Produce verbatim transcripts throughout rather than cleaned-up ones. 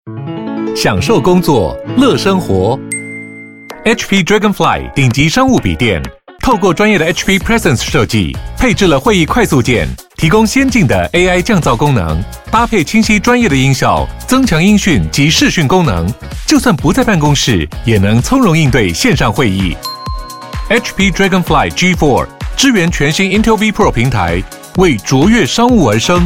享受工作，乐生活。H P Dragonfly 顶级商务笔电，透过专业的 H P Presence 设计，配置了会议快速键，提供先进的 A I 降噪功能，搭配清晰专业的音效，增强音讯及视讯功能，就算不在办公室，也能从容应对线上会议。H P Dragonfly G 四 支援全新 Intel V Pro 平台，为卓越商务而生。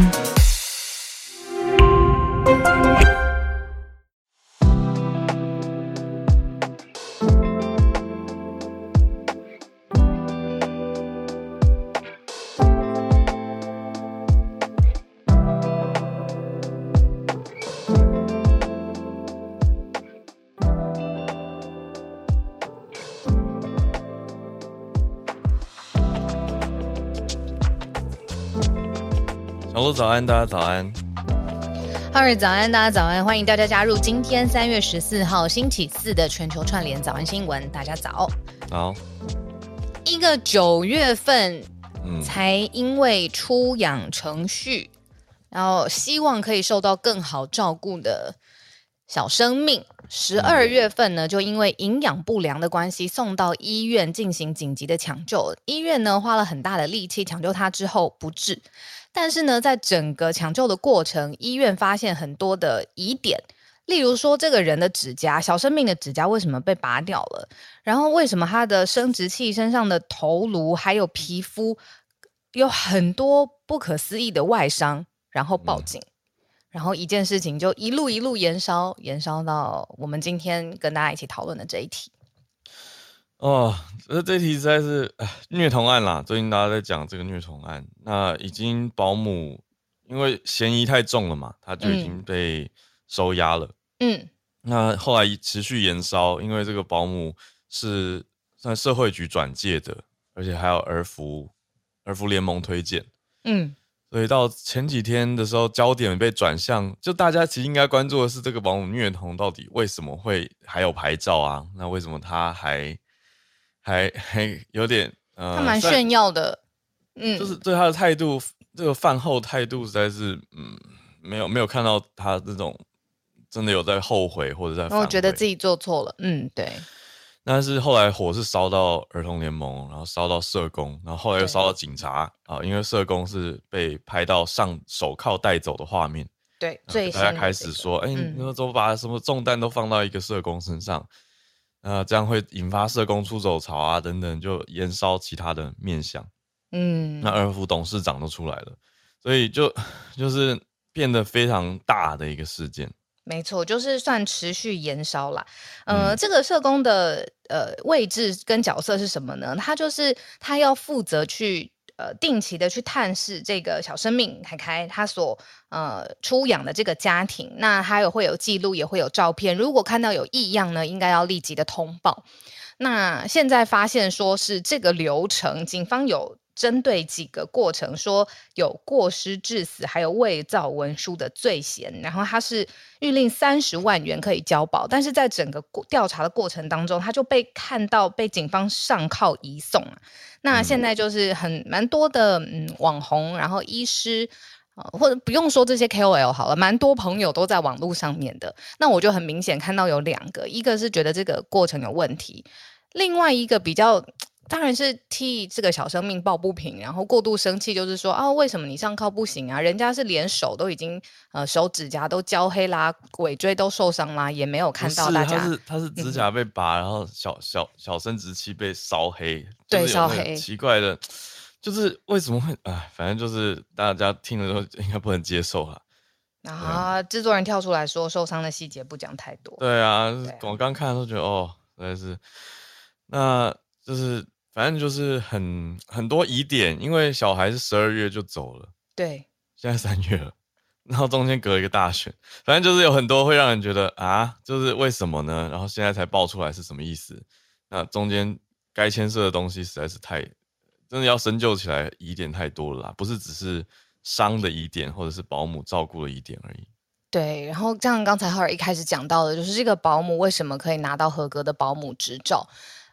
小鹿早安，大家早安。 哈瑞早安，大家早安，欢迎大家加入今天三月十四号星期四的全球串联早安新闻。大家早。 好， 一个九月份才因为出养程序，然后希望可以受到更好照顾的小生命，十二月份呢，就因为营养不良的关系送到医院进行紧急的抢救。医院呢花了很大的力气抢救他之后不治。但是呢，在整个抢救的过程，医院发现很多的疑点，例如说这个人的指甲，小生命的指甲为什么被拔掉了？然后为什么他的生殖器、身上的头颅还有皮肤有很多不可思议的外伤？然后报警，嗯、然后一件事情就一路一路延烧，延烧到我们今天跟大家一起讨论的这一题。 哦，这这题实在是虐童案啦！最近大家在讲这个虐童案，那已经保姆因为嫌疑太重了嘛，他就已经被收押了。嗯，那后来持续延烧，因为这个保姆是算社会局转介的，而且还有儿福儿福联盟推荐。嗯，所以到前几天的时候，焦点被转向，就大家其实应该关注的是这个保姆虐童到底为什么会还有牌照啊？那为什么他还？还还有点呃， 他蛮炫耀的， 嗯，就是对他的态度，这个饭后态度实在是，嗯，没有没有看到他这种真的有在后悔或者在反悔， 我觉得自己做错了，嗯，对。 但是后来火是烧到儿童联盟，然后烧到社工，然后后来又烧到警察啊，因为社工是被拍到上手铐带走的画面， 对，最大家开始说，哎、这个，你怎么把什么重担都放到一个社工身上？呃，这样会引发社工出走潮啊，等等，就延烧其他的面向。嗯，那儿福董事长都出来了，所以就就是变得非常大的一个事件。 没错，就是算持续延烧啦。呃，嗯、这个社工的呃位置跟角色是什么呢？他就是他要负责去。呃，定期的去探视这个小生命凯凯他所呃出养的这个家庭，那他有会有记录，也会有照片。如果看到有异样呢，应该要立即的通报。那现在发现说是这个流程，警方有针对几个过程说有过失致死，还有伪造文书的罪嫌，然后他是预令三十万元可以交保，但是在整个调查的过程当中，他就被看到被警方上铐移送啊。那现在就是很蛮多的嗯网红，然后医师、呃、或者不用说这些 K O L 好了，蛮多朋友都在网络上面的。那我就很明显看到有两个，一个是觉得这个过程有问题，另外一个比较当然是替这个小生命抱不平，然后过度生气，就是说啊，为什么你上铐不行啊？人家是连手都已经呃手指甲都焦黑啦，尾椎都受伤啦，也没有看到大家。 他是他是指甲被拔，嗯、然后小小小生殖器被烧黑， 对，烧黑， 奇怪的，就是为什么会啊？反正就是大家听了都应该不能接受啦。 啊，制作人跳出来说，受伤的细节不讲太多。 对啊，对啊我刚看都觉得哦，实在是，那就是。反正就是很很多疑点，因为小孩是十二月就走了， 对， 现在三月了，然后中间隔了一个大选，反正就是有很多会让人觉得啊，就是为什么呢？然后现在才爆出来是什么意思？那中间该牵涉的东西实在是太，真的要深究起来，疑点太多了啦，不是只是伤的疑点，或者是保姆照顾的疑点而已。 对，然后像刚才浩尔一开始讲到的，就是这个保姆为什么可以拿到合格的保姆执照？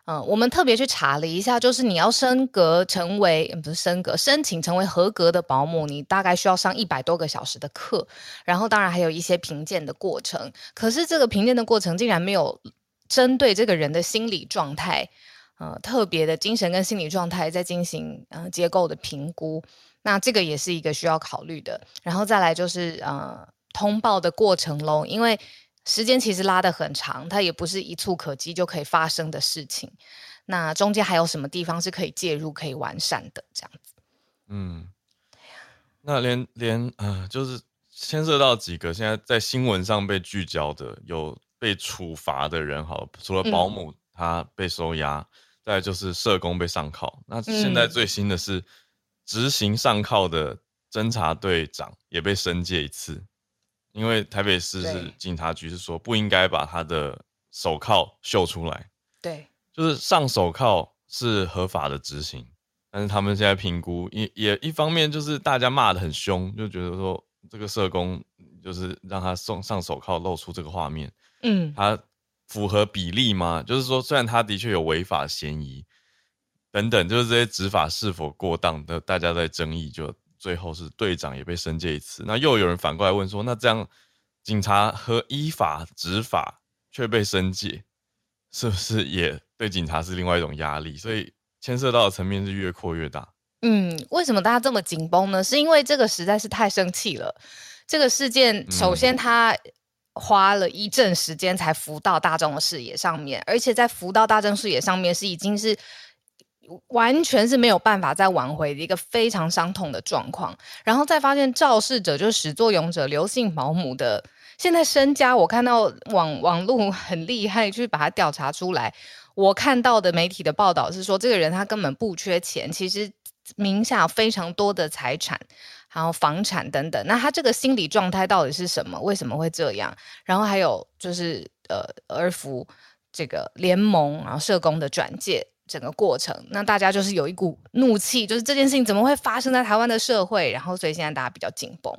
呃，我们特别去查了一下，就是你要升格成为不是升格，申请成为合格的保姆，你大概需要上一百多个小时的课，然后当然还有一些评鉴的过程。可是这个评鉴的过程竟然没有针对这个人的心理状态，呃，特别的精神跟心理状态在进行呃结构的评估。那这个也是一个需要考虑的。然后再来就是呃通报的过程咯，因为时间其实拉得很长，它也不是一触可及就可以发生的事情。那中间还有什么地方是可以介入、可以完善的？这样子。 嗯，那连连呃，就是牵涉到几个现在在新闻上被聚焦的，有被处罚的人，好了，除了保姆他被收押，嗯、再来就是社工被上铐。那现在最新的是执行上铐的侦查队长也被申诫一次。因为台北市是警察局是说不应该把他的手铐秀出来， 对， 就是上手铐是合法的执行，但是他们现在评估也也一方面就是大家骂得很凶，就觉得说这个社工就是让他送上手铐露出这个画面，嗯，他符合比例吗？就是说虽然他的确有违法嫌疑等等，就是这些执法是否过当的，大家在争议就。最后是队长也被申诫一次，那又有人反过来问说，那这样警察和依法执法却被申诫，是不是也对警察是另外一种压力？所以牵涉到的层面是越扩越大。 嗯，为什么大家这么紧绷呢？是因为这个实在是太生气了。这个事件首先它花了一阵时间才浮到大众的视野上面，而且在浮到大众视野上面是已经是完全是没有办法再挽回的一个非常伤痛的状况。然后再发现肇事者就是始作俑者刘姓保姆的现在身家，我看到网网路很厉害去把它调查出来。我看到的媒体的报道是说，这个人他根本不缺钱，其实名下有非常多的财产，还有房产等等。那他这个心理状态到底是什么？为什么会这样？然后还有就是呃儿福这个联盟，然后社工的转介。整个过程，那大家就是有一股怒气，就是这件事情怎么会发生在台湾的社会？然后，所以现在大家比较紧绷。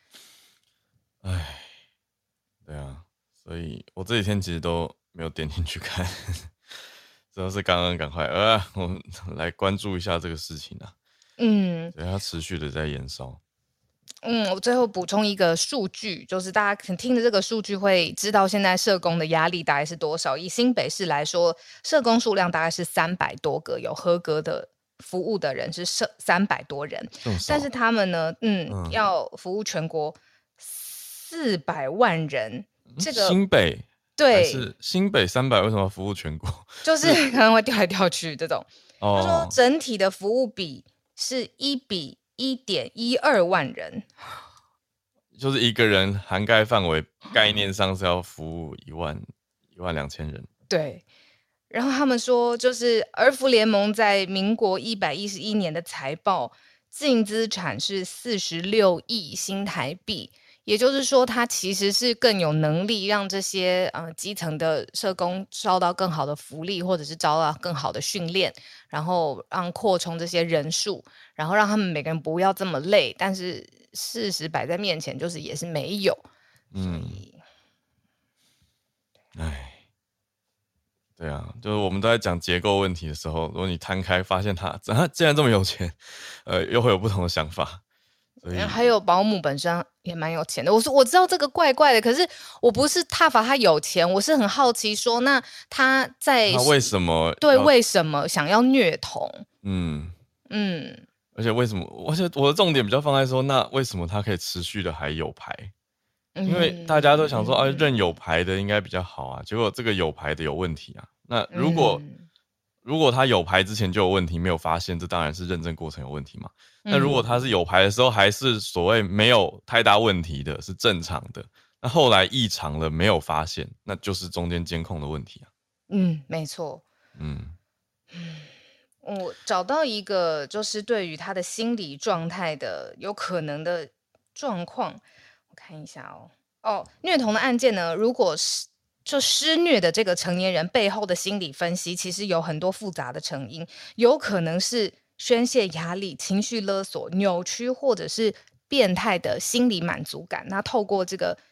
哎，对啊，所以我这几天其实都没有点进去看，主要是刚刚赶快，呃，我们来关注一下这个事情啊。嗯，对，它持续的在延烧。 嗯，我最后补充一个数据，就是大家可能听着这个数据会知道现在社工的压力大概是多少。以新北市来说，社工数量大概是三百多个，有合格的服务的人是三百多人，但是他们呢，嗯，嗯要服务全国四百万人。这个新北对是新北三百，为什么要服务全国？ 就是可能会调来调去这种。哦、他说整体的服务比是一比。一点一二万人， 就是一个人涵盖范围概念上是要服务一万一万两千人。 对，然后他们说，就是儿福联盟在民国一百一十一年的财报净资产是四十六亿新台币。也就是说，他其实是更有能力让这些呃基层的社工招到更好的福利，或者是招到更好的训练，然后让扩充这些人数，然后让他们每个人不要这么累。但是事实摆在面前，就是也是没有。嗯， 哎，对啊，就是我们都在讲结构问题的时候，如果你摊开发现他他既然这么有钱，呃，又会有不同的想法。 还有保姆本身也蛮有钱的。我说我知道这个怪怪的，可是我不是挞伐他有钱，我是很好奇说，那他在他为什么对为什么想要虐童？ 嗯嗯，而且为什么？而且我的重点比较放在说，那为什么他可以持续的还有牌？因为大家都想说，嗯、啊，认有牌的应该比较好啊，结果这个有牌的有问题啊。那如果、嗯如果他有牌之前就有问题，没有发现，这当然是认证过程有问题嘛。那如果他是有牌的时候还是所谓没有太大问题的，是正常的，那后来异常了没有发现，那就是中间监控的问题啊。 嗯，没错。嗯嗯，我找到一个就是对于他的心理状态的有可能的状况，我看一下哦。哦，虐童的案件呢，如果是就施虐的这个成年人背后的心理分析，其实有很多复杂的成因，有可能是宣泄压力、情绪勒索、扭曲，或者是变态的心理满足感。那透过这个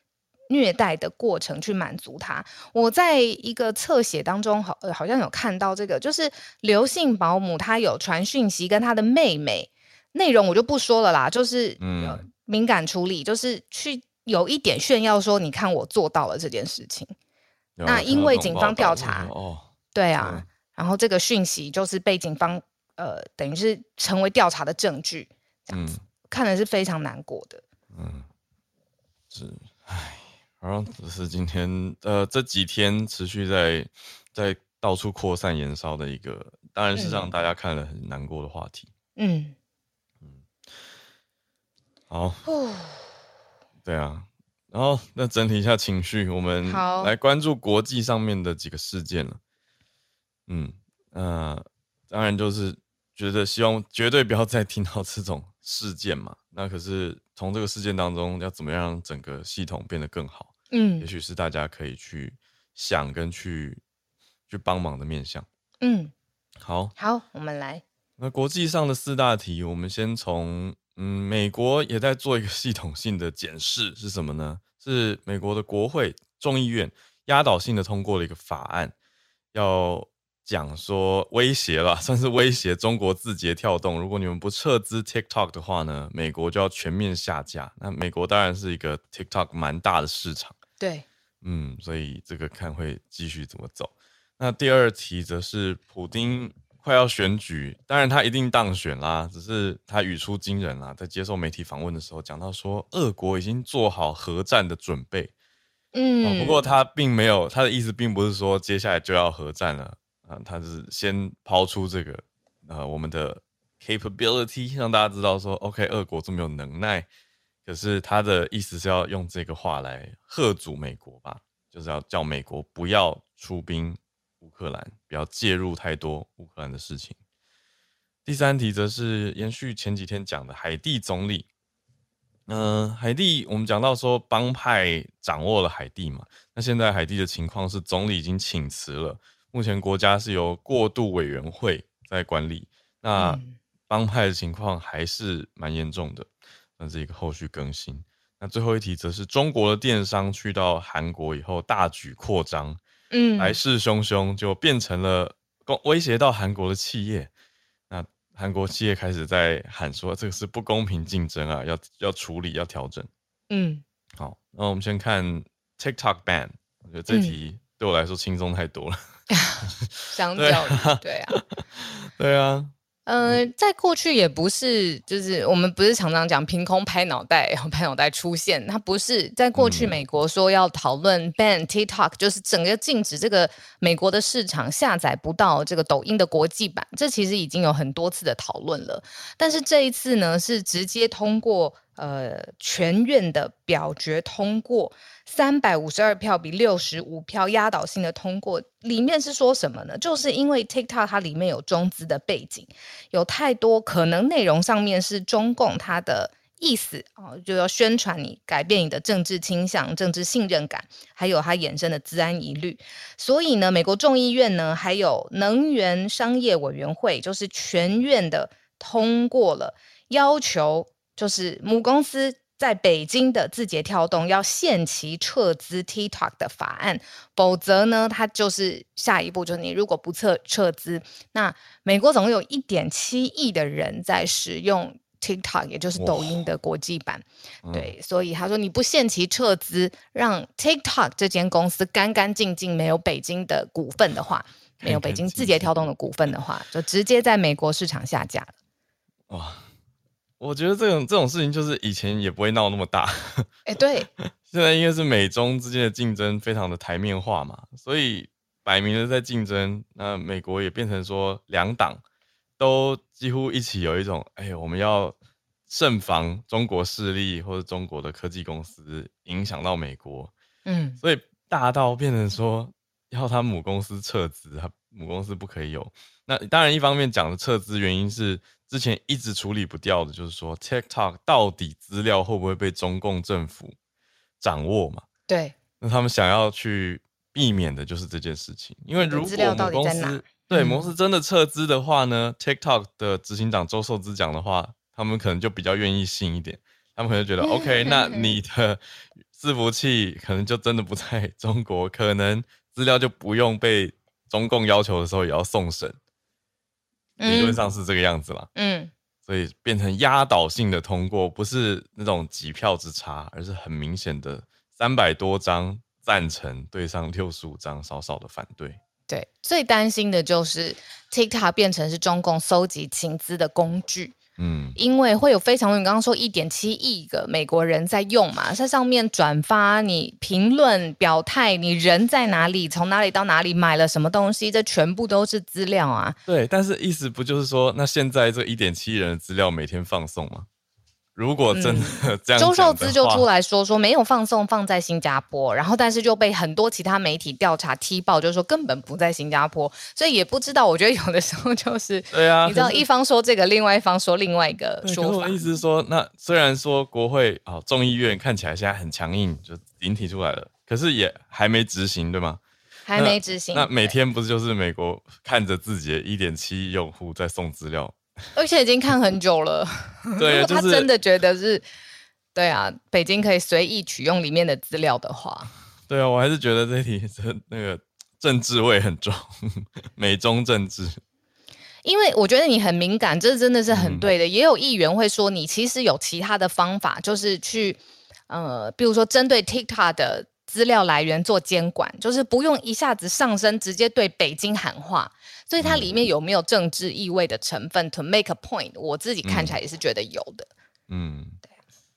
虐待的过程去满足他。我在一个侧写当中好、呃、好像有看到这个，就是刘姓保姆她有传讯息跟她的妹妹，内容我就不说了啦，就是、嗯呃、敏感处理，就是去有一点炫耀说你看我做到了这件事情。那因为警方调查、 哦、 对啊、嗯、然后这个讯息就是被警方呃等于是成为调查的证据，这样子、嗯、看的是非常难过的。 嗯，是，唉，然后这是今天呃这几天持续在在到处扩散延烧的一个，当然是让大家看了很难过的话题。嗯嗯，好，对啊。然后，那整体一下情绪，我们来关注国际上面的几个事件了。嗯，呃，当然就是觉得希望绝对不要再听到这种事件嘛。那可是从这个事件当中，要怎么样让整个系统变得更好？嗯，也许是大家可以去想跟去去帮忙的面向。嗯，好， 好，我们来。 那国际上的四大题，我们先从嗯，美国也在做一个系统性的检视，是什么呢？是美国的国会众议院压倒性的通过了一个法案，要讲说威胁了，算是威胁中国字节跳动，如果你们不撤资 TikTok 的话呢，美国就要全面下架。那美国当然是一个 TikTok 蛮大的市场， 对， 嗯，所以这个看会继续怎么走。那第二题则是普丁快要选举，当然他一定当选啦，只是他语出惊人啦，在接受媒体访问的时候讲到说，俄国已经做好核战的准备。嗯、哦，不过他并没有，他的意思并不是说接下来就要核战了啊，他是先抛出这个呃我们的 capability， 让大家知道说 ，OK， 俄国这么有能耐，可是他的意思是要用这个话来嚇阻美国吧，就是要叫美国不要出兵乌克兰，不要介入太多乌克兰的事情。第三题则是延续前几天讲的海地总理，嗯、呃，海地我们讲到说帮派掌握了海地嘛，那现在海地的情况是总理已经请辞了，目前国家是由过渡委员会在管理，那帮派的情况还是蛮严重的，那是一个后续更新。那最后一题则是中国的电商去到韩国以后大举扩张。嗯，来势汹汹，就变成了威胁到韩国的企业。那韩国企业开始在喊说，这个是不公平竞争啊，要要处理，要调整。嗯，好，那我们先看 TikTok ban， 我觉得这题对我来说轻松太多了。 相较于，对啊， 对啊。 呃，在过去也不是，就是我们不是常常讲凭空拍脑袋，拍脑袋出现，它不是在过去美国说要讨论 ban TikTok，、嗯、就是整个禁止这个美国的市场下载不到这个抖音的国际版，这其实已经有很多次的讨论了。但是这一次呢，是直接通过呃全院的表决通过，三百五十二票比六十五票压倒性的通过。里面是说什么呢？就是因为 TikTok 它里面有中资的背景，有太多可能内容上面是中共它的意思、哦、就要宣传你，改变你的政治倾向、政治信任感，还有它衍生的资安疑虑。所以呢，美国众议院呢，还有能源商业委员会，就是全院的通过了，要求就是母公司在北京的字节跳动要限期撤资 TikTok 的法案，否则呢，它就是下一步就是你如果不撤撤资，那美国总共有 一点七亿的人在使用 TikTok， 也就是抖音的国际版。对，所以他说你不限期撤资，让 TikTok 这间公司干干净净没有北京的股份的话，没有北京字节跳动的股份的话，就直接在美国市场下架了。哇！ 我觉得这种这种事情就是以前也不会闹那么大， 哎、欸，对， 现在应该是美中之间的竞争非常的台面化嘛，所以摆明了在竞争，那美国也变成说两党都几乎一起有一种，哎，我们要慎防中国势力或者中国的科技公司影响到美国，嗯，所以大到变成说要他母公司撤资，他母公司不可以有。那当然一方面讲的撤资原因是之前一直处理不掉的，就是说 TikTok 到底资料会不会被中共政府掌握嘛？ 对， 那他们想要去避免的就是这件事情，因为如果母公司对母公司真的撤资的话呢、嗯、TikTok 的执行长周受资讲的话，他们可能就比较愿意信一点，他们可能觉得 OK， 那你的伺服器可能就真的不在中国，可能资料就不用被中共要求的时候也要送审，理论上是这个样子啦。嗯，所以变成压倒性的通过，不是那种几票之差，而是很明显的三百多张赞成对上六十五张少少的反对。 对，最担心的就是 TikTok 变成是中共搜集情资的工具。嗯，因为会有非常多，你刚刚说一点七亿个美国人在用嘛，在上面转发你评论表态，你人在哪里，从哪里到哪里，买了什么东西，这全部都是资料啊。 对，但是意思不就是说，那现在这一点七亿人的资料每天放送吗？如果真的这样、嗯， 周受资就出来说说没有放送，放在新加坡，然后但是就被很多其他媒体调查踢爆，就是说根本不在新加坡，所以也不知道。我觉得有的时候就是对啊，你知道一方说这个，另外一方说另外一个说法。 可是我意思是说，那虽然说国会啊、哦、众议院看起来现在很强硬，就已经提出来了，可是也还没执行，对吗？ 还没执行。 那, 那每天不是就是美国看着自己的 一点七亿用户在送资料？ 而且已经看很久了。 对， 如果他真的觉得是，对啊，北京可以随意取用里面的资料的话， 对啊，我还是觉得这题那个政治味很重，美中政治。 因为我觉得你很敏感，这真的是很对的。嗯、也有议员会说，你其实有其他的方法，就是去呃，比如说针对 TikTok 的资料来源做监管，就是不用一下子上升，直接对北京喊话。所以它里面有没有政治意味的成分 ？To make a point， 我自己看起来也是觉得有的。嗯，对。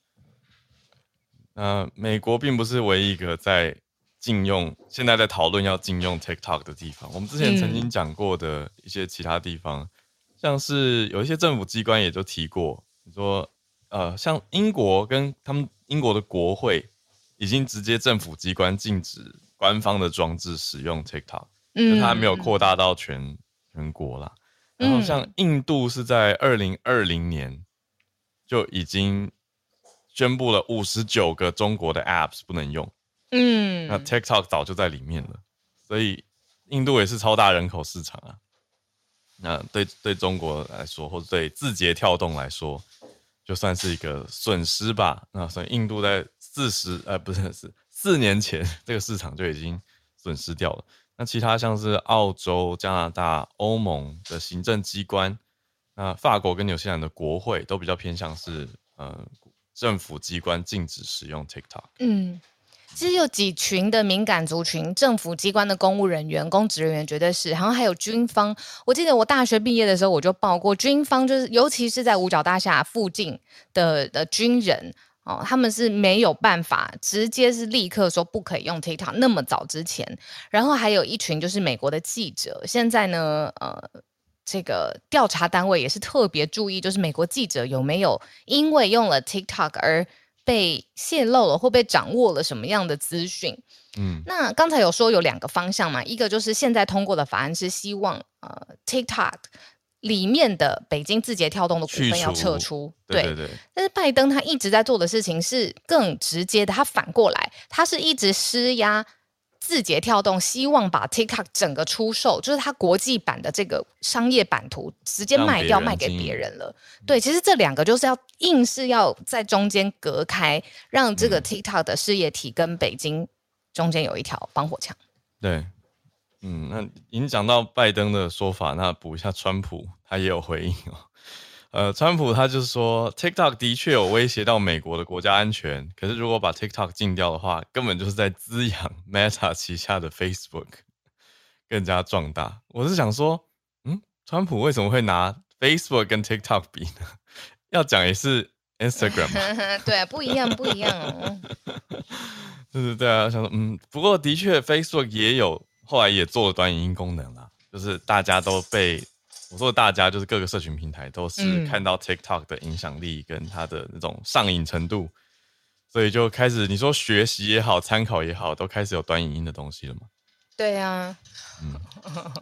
呃，美国并不是唯一一个在禁用，现在在讨论要禁用 TikTok 的地方。我们之前曾经讲过的一些其他地方，嗯、像是有一些政府机关也就提过，你说呃，像英国跟他们英国的国会已经直接政府机关禁止官方的装置使用 TikTok。嗯，就它还没有扩大到全全国啦。然后像印度是在二零二零年就已经宣布了五十九个中国的 apps 不能用。嗯，那 TikTok 早就在里面了，所以印度也是超大人口市场啊。那对对中国来说，或者对字节跳动来说，就算是一个损失吧。那所以印度在四十呃不是是四年前这个市场就已经损失掉了。那其他像是澳洲、加拿大、欧盟的行政机关，那法国跟纽西兰的国会都比较偏向是呃政府机关禁止使用 TikTok。嗯， 其实有几群的敏感族群，政府机关的公务人员、公职人员绝对是，好像还有军方。我记得我大学毕业的时候我就报过，军方就是尤其是在五角大厦附近的的军人。哦，他们是没有办法直接是立刻说不可以用 TikTok， 那么早之前，然后还有一群就是美国的记者，现在呢，呃，这个调查单位也是特别注意，就是美国记者有没有因为用了 TikTok 而被泄露了或被掌握了什么样的资讯。嗯，那刚才有说有两个方向嘛，一个就是现在通过的法案是希望呃 TikTok。里面的北京字节跳动的股份要撤出， 对对对。 但是拜登他一直在做的事情是更直接的，他反过来，他是一直施压字节跳动，希望把 TikTok 整个出售，就是他国际版的这个商业版图直接卖掉，卖给别人了。对，其实这两个就是要硬是要在中间隔开，让这个 TikTok 的事业体跟北京中间有一条防火墙。 对。嗯，那已经讲到拜登的说法，那补一下川普，他也有回应哦。呃，川普他就是说 ，TikTok 的确有威胁到美国的国家安全，可是如果把 TikTok 禁掉的话，根本就是在滋养 Meta 旗下的 Facebook 更加壮大。我是想说，嗯，川普为什么会拿 Facebook 跟 TikTok 比呢？要讲也是 Instagram， 对啊，不一样，不一样哦。 对对对啊，想说，嗯，不过的确 Facebook 也有。后来也做了短影音功能啦，就是大家都被我说的大家就是各个社群平台都是看到 TikTok 的影响力跟它的那种上瘾程度，所以就开始你说学习也好，参考也好，都开始有短影音的东西了嘛。 对啊，嗯，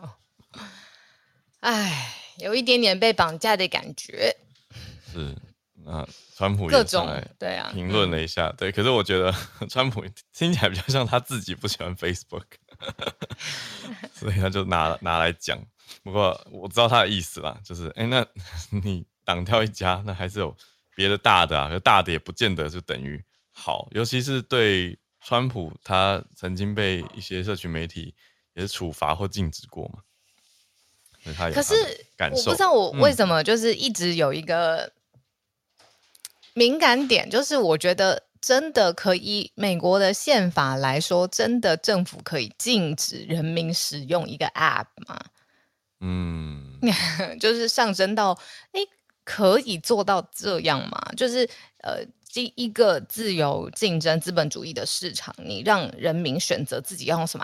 哎，有一点点被绑架的感觉。 是，那川普也上来对啊评论了一下，对，可是我觉得川普听起来比较像他自己不喜欢 Facebook。所以他就拿拿来讲，不过我知道他的意思啦，就是哎、欸，那你挡掉一家，那还是有别的大的啊，可大的也不见得就等于好，尤其是对川普，他曾经被一些社群媒体也是处罚或禁止过嘛，所以他有可是他的感受。 我不知道我为嗯什么就是一直有一个敏感点，就是我觉得真的可以，美国的宪法来说，真的政府可以禁止人民使用一个 App 吗？ 嗯， 就是上升到，哎，可以做到这样吗？就是呃，这一个自由竞争资本主义的市场，你让人民选择自己要用什么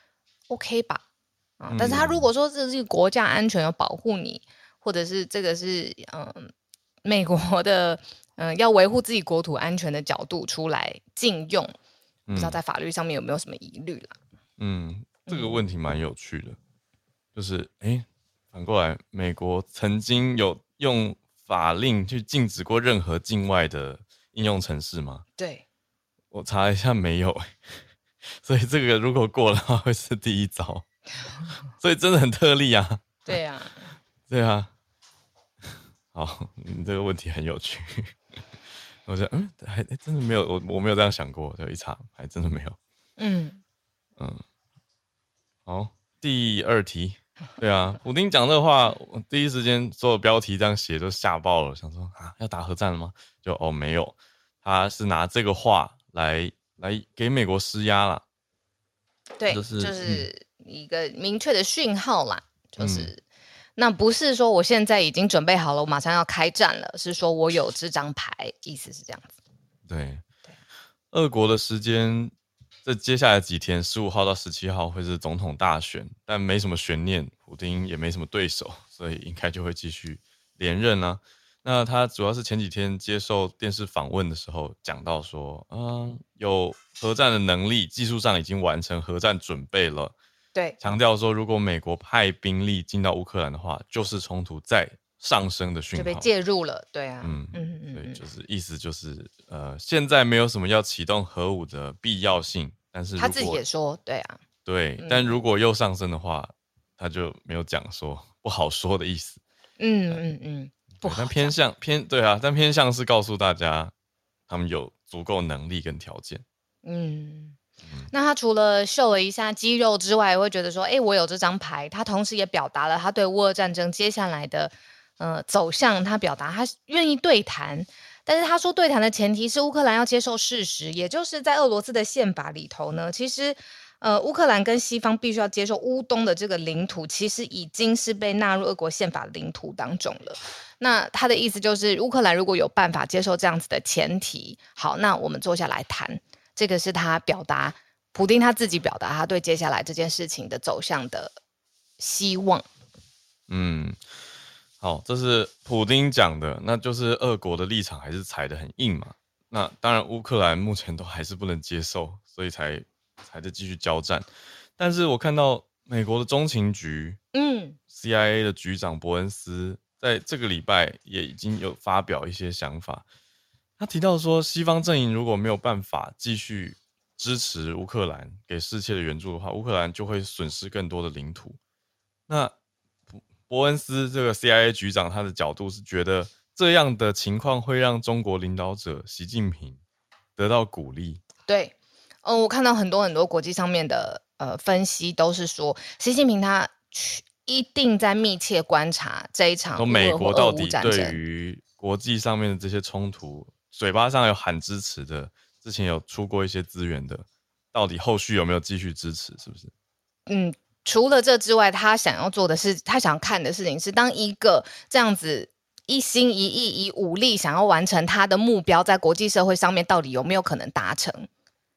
App，OK 吧？啊，但是他如果说这是国家安全要保护你，或者是这个是嗯、呃、美国的嗯、呃、要维护自己国土安全的角度出来禁用，不知道在法律上面有没有什么疑虑啦？ 嗯，这个问题蛮有趣的，就是哎，反过来，美国曾经有用法令去禁止过任何境外的应用程式吗？ 对， 我查一下没有，所以这个如果过的话会是第一招，所以真的很特例啊。 对啊， 对啊，好，你这个问题很有趣。我觉得嗯，还真的没有，我我没有这样想过，就一查还真的没有。 嗯嗯，好，第二题。对啊，普丁讲这话，我第一时间所有标题这样写就吓爆了，想说啊，要打核战了吗？就哦没有，他是拿这个话来来给美国施压啦。 对， 就就是是一个明确的讯号啦，就嗯是、那不是说我现在已经准备好了，我马上要开战了，是说我有这张牌，意思是这样子。 对， 对俄国的时间，这接下来几天，十五号到十七号会是总统大选，但没什么悬念，普丁也没什么对手，所以应该就会继续连任啊。那他主要是前几天接受电视访问的时候讲到说，嗯，有核战的能力，技术上已经完成核战准备了。 对， 强调说，如果美国派兵力进到乌克兰的话，就是冲突再上升的讯号， 就被介入了。对啊， 嗯嗯嗯对， 嗯， 就是意思就是，呃，现在没有什么要启动核武的必要性，但是如他自己果也说，对啊， 对， 嗯但如果又上升的话，他就没有讲说不好说的意思。 嗯嗯嗯，不对，但好讲偏向偏对啊，但偏向是告诉大家，他们有足够能力跟条件。 嗯。 嗯那他除了秀了一下肌肉之外，会觉得说，哎，我有这张牌。他同时也表达了他对乌俄战争接下来的呃走向，他表达他愿意对谈，但是他说对谈的前提是乌克兰要接受事实，也就是在俄罗斯的宪法里头呢，其实呃乌克兰跟西方必须要接受乌东的这个领土，其实已经是被纳入俄国宪法领土当中了。那他的意思就是，乌克兰如果有办法接受这样子的前提，好，那我们坐下来谈。这个是他表达，普丁他自己表达他对接下来这件事情的走向的希望。 嗯，好，这是普丁讲的，那就是俄国的立场还是踩得很硬嘛。那当然，乌克兰目前都还是不能接受，所以才才在继续交战。但是我看到美国的中情局， 嗯 C I A 的局长伯恩斯在这个礼拜也已经有发表一些想法。他提到说，西方阵营如果没有办法继续支持乌克兰给世界的援助的话，乌克兰就会损失更多的领土。那伯恩斯这个 C I A 局长他的角度是觉得这样的情况会让中国领导者习近平得到鼓励。 对，嗯、呃，我看到很多很多国际上面的呃分析都是说，习近平他一定在密切观察这一场说美国到底战争对于国际上面的这些冲突，嘴巴上有喊支持的，之前有出过一些资源的，到底后续有没有继续支持？是不是？ 嗯，除了这之外，他想要做的是，他想看的事情是，当一个这样子一心一意以武力想要完成他的目标，在国际社会上面到底有没有可能达成？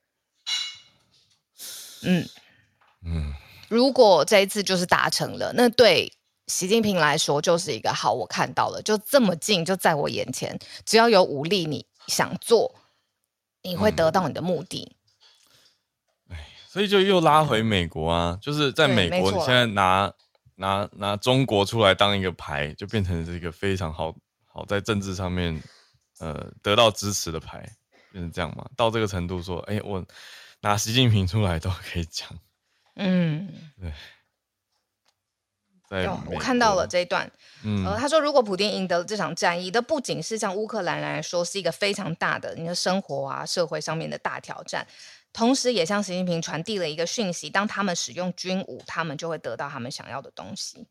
嗯嗯，如果这一次就是达成了，那对习近平来说就是一个好，我看到了，就这么近，就在我眼前，只要有武力，你想做，你会得到你的目的。 嗯、所以就又拉回美国啊，就是在美国，你现在拿拿拿中国出来当一个牌，就变成这个非常好好在政治上面呃得到支持的牌，变成这样嘛？到这个程度说，哎、欸，我拿习近平出来都可以讲， 嗯， 对。 在有我看到了这一段， 嗯， 呃，他说如果普丁赢得了这场战役，的不仅是像乌克兰来说是一个非常大的你的生活啊、社会上面的大挑战，同时也向习近平传递了一个讯息：当他们使用军武，他们就会得到他们想要的东西。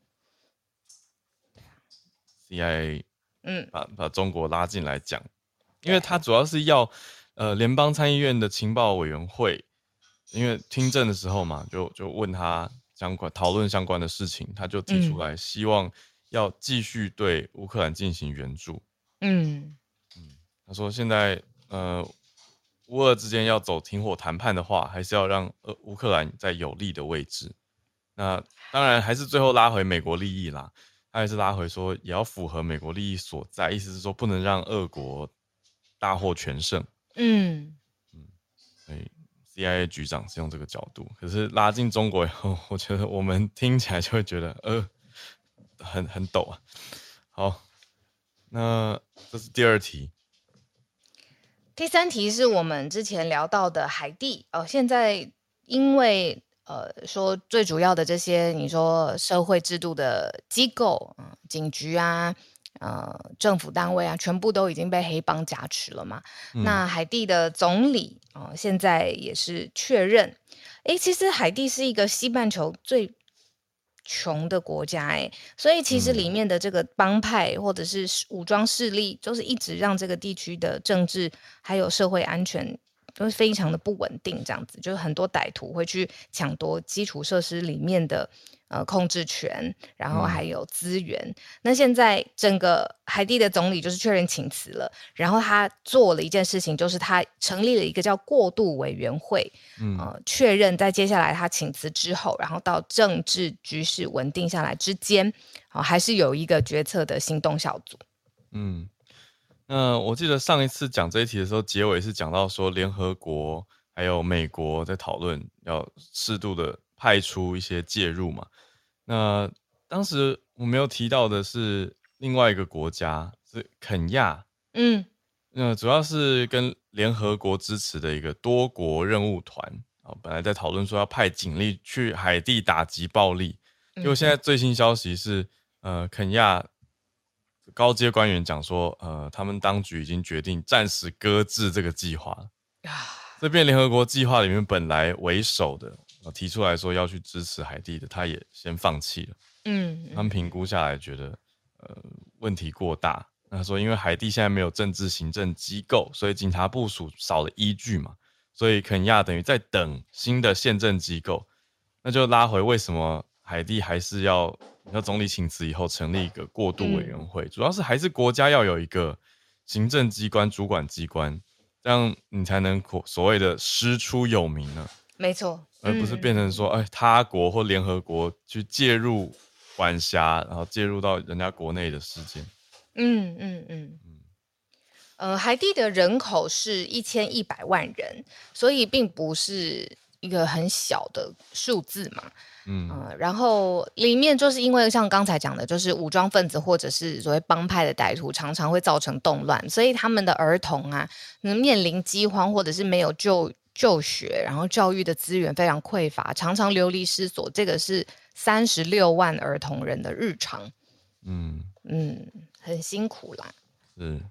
C I A 嗯， 把把中国拉进来讲，因为他主要是要呃联邦参议院的情报委员会，因为听证的时候嘛，就就问他相关讨论相关的事情，他就提出来希望要继续对乌克兰进行援助。 嗯嗯，他说现在呃乌俄之间要走停火谈判的话，还是要让呃乌克兰在有利的位置。那当然还是最后拉回美国利益啦。他还是拉回说，也要符合美国利益所在，意思是说不能让俄国大获全胜。 嗯嗯，所以 C I A 局长是用这个角度，可是拉进中国以后，我觉得我们听起来就会觉得，呃，很很陡啊。好，那这是第二题。 第三题是我们之前聊到的海地哦，现在因为呃说最主要的这些你说社会制度的机构，嗯、警局啊，呃政府单位啊，全部都已经被黑帮夹持了嘛。 嗯、 那海地的总理哦、呃，现在也是确认，诶，其实海地是一个西半球最穷的国家，哎，所以其实里面的这个帮派或者是武装势力，就是一直让这个地区的政治还有社会安全都是非常的不稳定，这样子，就是很多歹徒会去抢夺基础设施里面的呃控制权，然后还有资源。嗯、那现在整个海地的总理就是确认请辞了，然后他做了一件事情，就是他成立了一个叫过渡委员会，嗯、呃，确认在接下来他请辞之后，然后到政治局势稳定下来之间，哦，还是有一个决策的行动小组。 嗯。那我记得上一次讲这一题的时候，结尾是讲到说联合国还有美国在讨论要适度的派出一些介入嘛。那当时我没有提到的是另外一个国家是肯亚，嗯，那主要是跟联合国支持的一个多国任务团啊，本来在讨论说要派警力去海地打击暴力，结果现在最新消息是，呃，肯亚高阶官员讲说，呃，他们当局已经决定暂时搁置这个计划了。这边联合国计划里面本来为首的、呃、提出来说要去支持海地的，他也先放弃了。嗯，他们评估下来觉得，呃，问题过大。那他说，因为海地现在没有政治行政机构，所以警察部署少了依据嘛，所以肯亚等于在等新的宪政机构。那就拉回为什么海地还是要，要总理请辞以后成立一个过渡委员会，嗯、主要是还是国家要有一个行政机关、主管机关，这样你才能所谓的师出有名呢。 没错， 而不是变成说，哎、嗯，他国或联合国去介入管辖，然后介入到人家国内的事件。嗯嗯嗯。呃，海地的人口是一千一百万人，所以并不是一个很小的数字嘛。嗯、呃，然后里面就是因为像刚才讲的，就是武装分子或者是所谓帮派的歹徒，常常会造成动乱，所以他们的儿童啊，面临饥荒或者是没有就就学，然后教育的资源非常匮乏，常常流离失所。这个是三十六万儿童人的日常。嗯嗯，很辛苦啦。 是。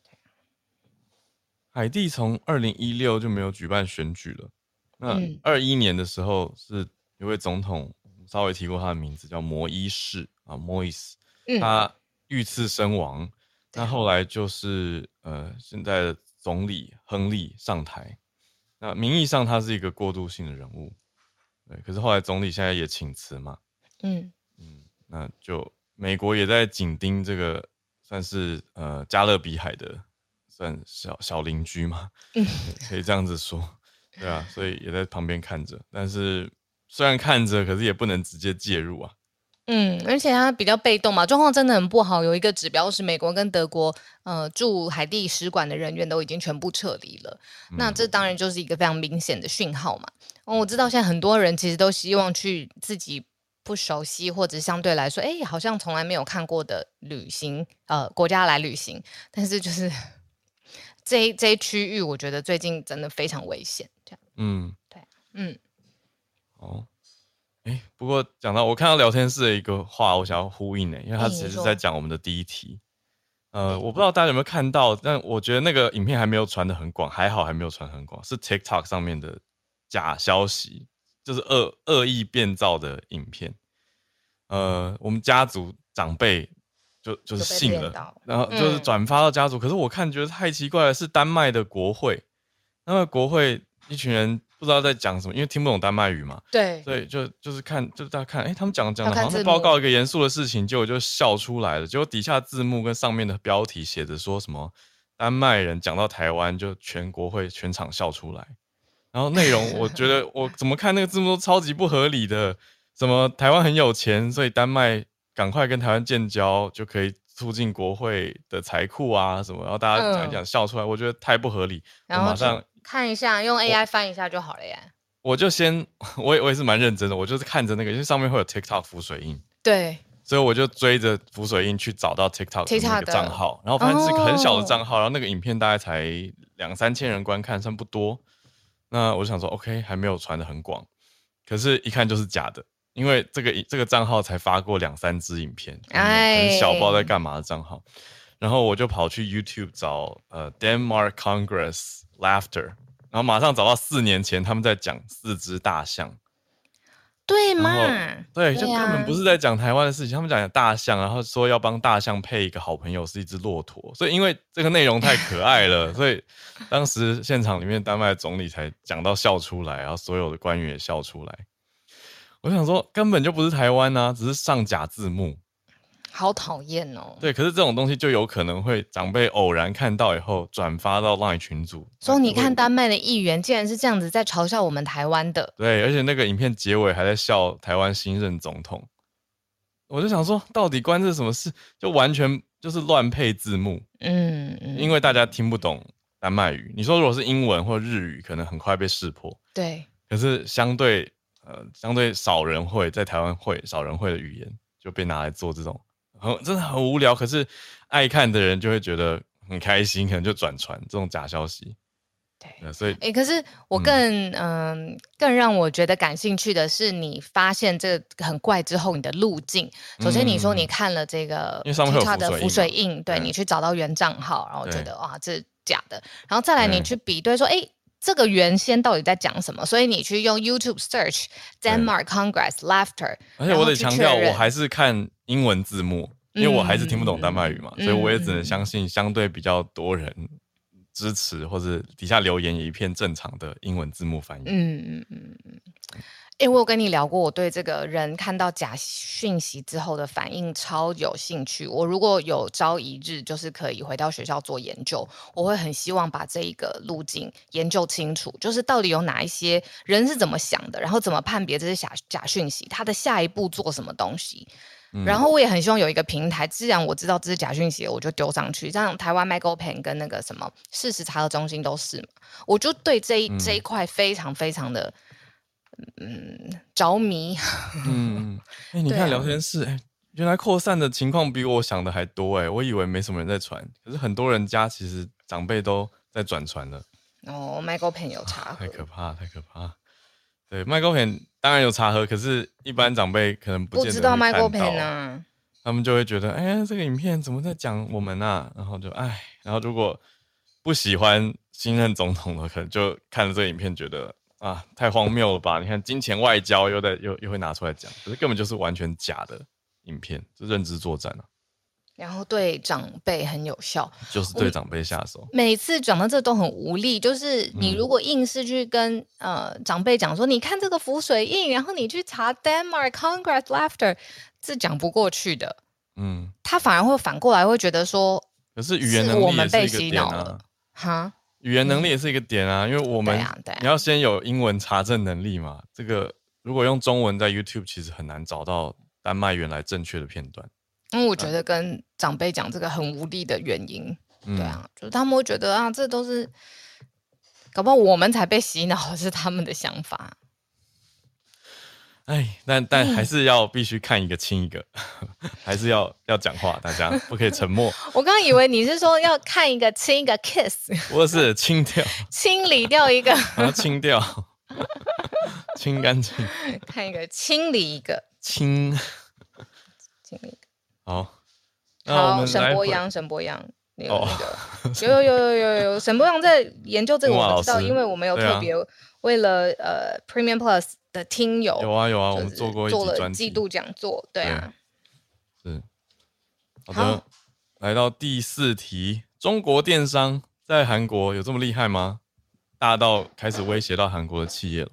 海地从二零一六就没有举办选举了。那二一年的时候是一位总统，稍微提过他的名字，叫摩伊士啊，莫伊斯，他遇刺身亡。那后来就是呃，现在的总理亨利上台。那名义上他是一个过渡性的人物，对，可是后来总理现在也请辞嘛。嗯嗯，那就美国也在紧盯这个，算是呃加勒比海的。算小小邻居嘛，可以这样子说，对啊，所以也在旁边看着，但是虽然看着，可是也不能直接介入啊。 嗯，而且他比较被动嘛，状况真的很不好。有一个指标是美国跟德国，呃，驻海地使馆的人员都已经全部撤离了。嗯、那这当然就是一个非常明显的讯号嘛。哦、我知道现在很多人其实都希望去自己不熟悉或者相对来说，哎，好像从来没有看过的旅行，呃，国家来旅行，但是就是。这一这一区域，我觉得最近真的非常危险。这样，嗯，对，嗯， 哦， 哎，不过讲到我看到聊天室的一个话，我想要呼应呢、欸，因为他其实是在讲我们的第一题。呃，我不知道大家有没有看到，但我觉得那个影片还没有传得很广，还好还没有传很广，是 TikTok 上面的假消息，就是恶恶意变造的影片。呃，我们家族长辈就就是信了，然后就是转发到家族。嗯、可是我看觉得太奇怪了，是丹麦的国会，那么国会一群人不知道在讲什么，因为听不懂丹麦语嘛， 对， 所以就就是看就是大家看，哎、欸，他们讲讲的好像在报告一个严肃的事情，结果就笑出来了。结果底下字幕跟上面的标题写着说什么丹麦人讲到台湾就全国会全场笑出来，然后内容我觉得我怎么看那个字幕都超级不合理的。什么台湾很有钱，所以丹麦赶快跟台湾建交就可以促进国会的财库啊什么，然后大家讲一讲笑出来、嗯，我觉得太不合理。 然后我马上看一下，用 A I 翻一下就好了耶。 我就先，我也我也是蛮认真的，我就是看着那个，因为上面会有 TikTok 浮水印， 对， 所以我就追着浮水印去找到 TikTok 的那个账号，然后发现是一个很小的账号、哦，然后那个影片大概才两三千人观看，算不多。那我就想说 ，OK， 还没有传得很广，可是一看就是假的。因为这个这个账号才发过两三支影片，很小不知道在干嘛的账号，然后我就跑去 YouTube 找呃 Denmark Congress Laughter， 然后马上找到四年前他们在讲四只大象， 对嘛？ 对，就根本不是在讲台湾的事情，他们讲大象，然后说要帮大象配一个好朋友是一只骆驼，所以因为这个内容太可爱了，所以当时现场里面丹麦总理才讲到笑出来，然后所有的官员也笑出来。我想说，根本就不是台湾啊，只是上假字幕， 好讨厌哦。 对，可是这种东西就有可能会长辈偶然看到以后转发到 LINE 群组， 说你看丹麦的议员竟然是这样子在嘲笑我们台湾的。 对，而且那个影片结尾还在笑台湾新任总统，我就想说，到底关这什么事？就完全就是乱配字幕，嗯, 嗯，因为大家听不懂丹麦语。你说如果是英文或日语，可能很快被识破。 对， 可是相对。呃，相对少人会在台湾会少人会的语言就被拿来做这种很真的很无聊，可是爱看的人就会觉得很开心，可能就转传这种假消息。 对， 呃、所以哎、欸，可是我更嗯、呃、更让我觉得感兴趣的是，你发现这个很怪之后，你的路径。首先你说你看了这个 TikTok 的浮水印，对你去找到原账号，然后觉得哇这是假的，然后再来你去比对说，哎。这个原先到底在讲什么？所以你去用 YouTube search Denmark Congress Laughter， 而且我得强调，我还是看英文字幕，因为我还是听不懂丹麦语嘛，嗯、所以我也只能相信相对比较多人支持或者底下留言也一片正常的英文字幕翻译。嗯嗯嗯嗯。哎、欸，我有跟你聊过，我对这个人看到假讯息之后的反应超有兴趣。我如果有朝一日就是可以回到学校做研究，我会很希望把这一个路径研究清楚，就是到底有哪一些人是怎么想的，然后怎么判别这些假假讯息，他的下一步做什么东西。嗯、然后我也很希望有一个平台，既然我知道这是假讯息，我就丢上去。像台湾 MagoPen 跟那个什么事实查核中心都是嘛，我就对这一、嗯、这一块非常非常的。嗯，着迷。 嗯，哎、欸，你看聊天室，哎、啊欸，原来扩散的情况比我想的还多哎、欸，我以为没什么人在传，可是很多人家其实长辈都在转传了。 哦 ，MagoPen 有查核， 太可怕，太可怕。对 ，MagoPen 当然有查核，可是一般长辈可能不见得不知道 MagoPen 啊， 他们就会觉得，哎、欸，这个影片怎么在讲我们啊？然后就哎，然后如果不喜欢新任总统的，可能就看了这个影片觉得。啊，太荒谬了吧！你看金钱外交又在又又会拿出来讲，可是根本就是完全假的影片，是认知作战啊。 然后对长辈很有效， 就是对长辈下手。 每次讲到这都很无力，就是你如果硬是去跟、嗯、呃长辈讲说，你看这个浮水印，然后你去查 Denmark Congress Laughter， 是讲不过去的。嗯，他反而会反过来会觉得说， 可是语言能力我们被洗脑了，哈。 语言能力也是一个点啊，因为我们、啊啊、你要先有英文查证能力嘛。这个如果用中文在 YouTube 其实很难找到丹麦原来正确的片段。 因为我觉得跟长辈讲这个很无力的原因，嗯、对啊，就是他们会觉得啊，这都是搞不好我们才被洗脑，是他们的想法。 哎，但但还是要必须看一个亲一个，还是要要讲话，大家不可以沉默。 我刚刚以为你是说要看一个亲一个 kiss， 不是清掉， 清理掉一个， 然后清掉。 清干净， 看一个清理一个清清理一个。 好，那我好， 们来回沈博阳，沈博阳，那个、 哦那个有有有有有有，沈博阳在研究这个， 木马我们知道， 老师因为我们有对啊特别为了、呃 Premium Plus 的听友有啊有啊， 就是我们做过一做了集专题， 季度讲座，对啊， 是好的好， 来到第四题，中国电商在韩国有这么厉害吗？大到开始威胁到韩国的企业了。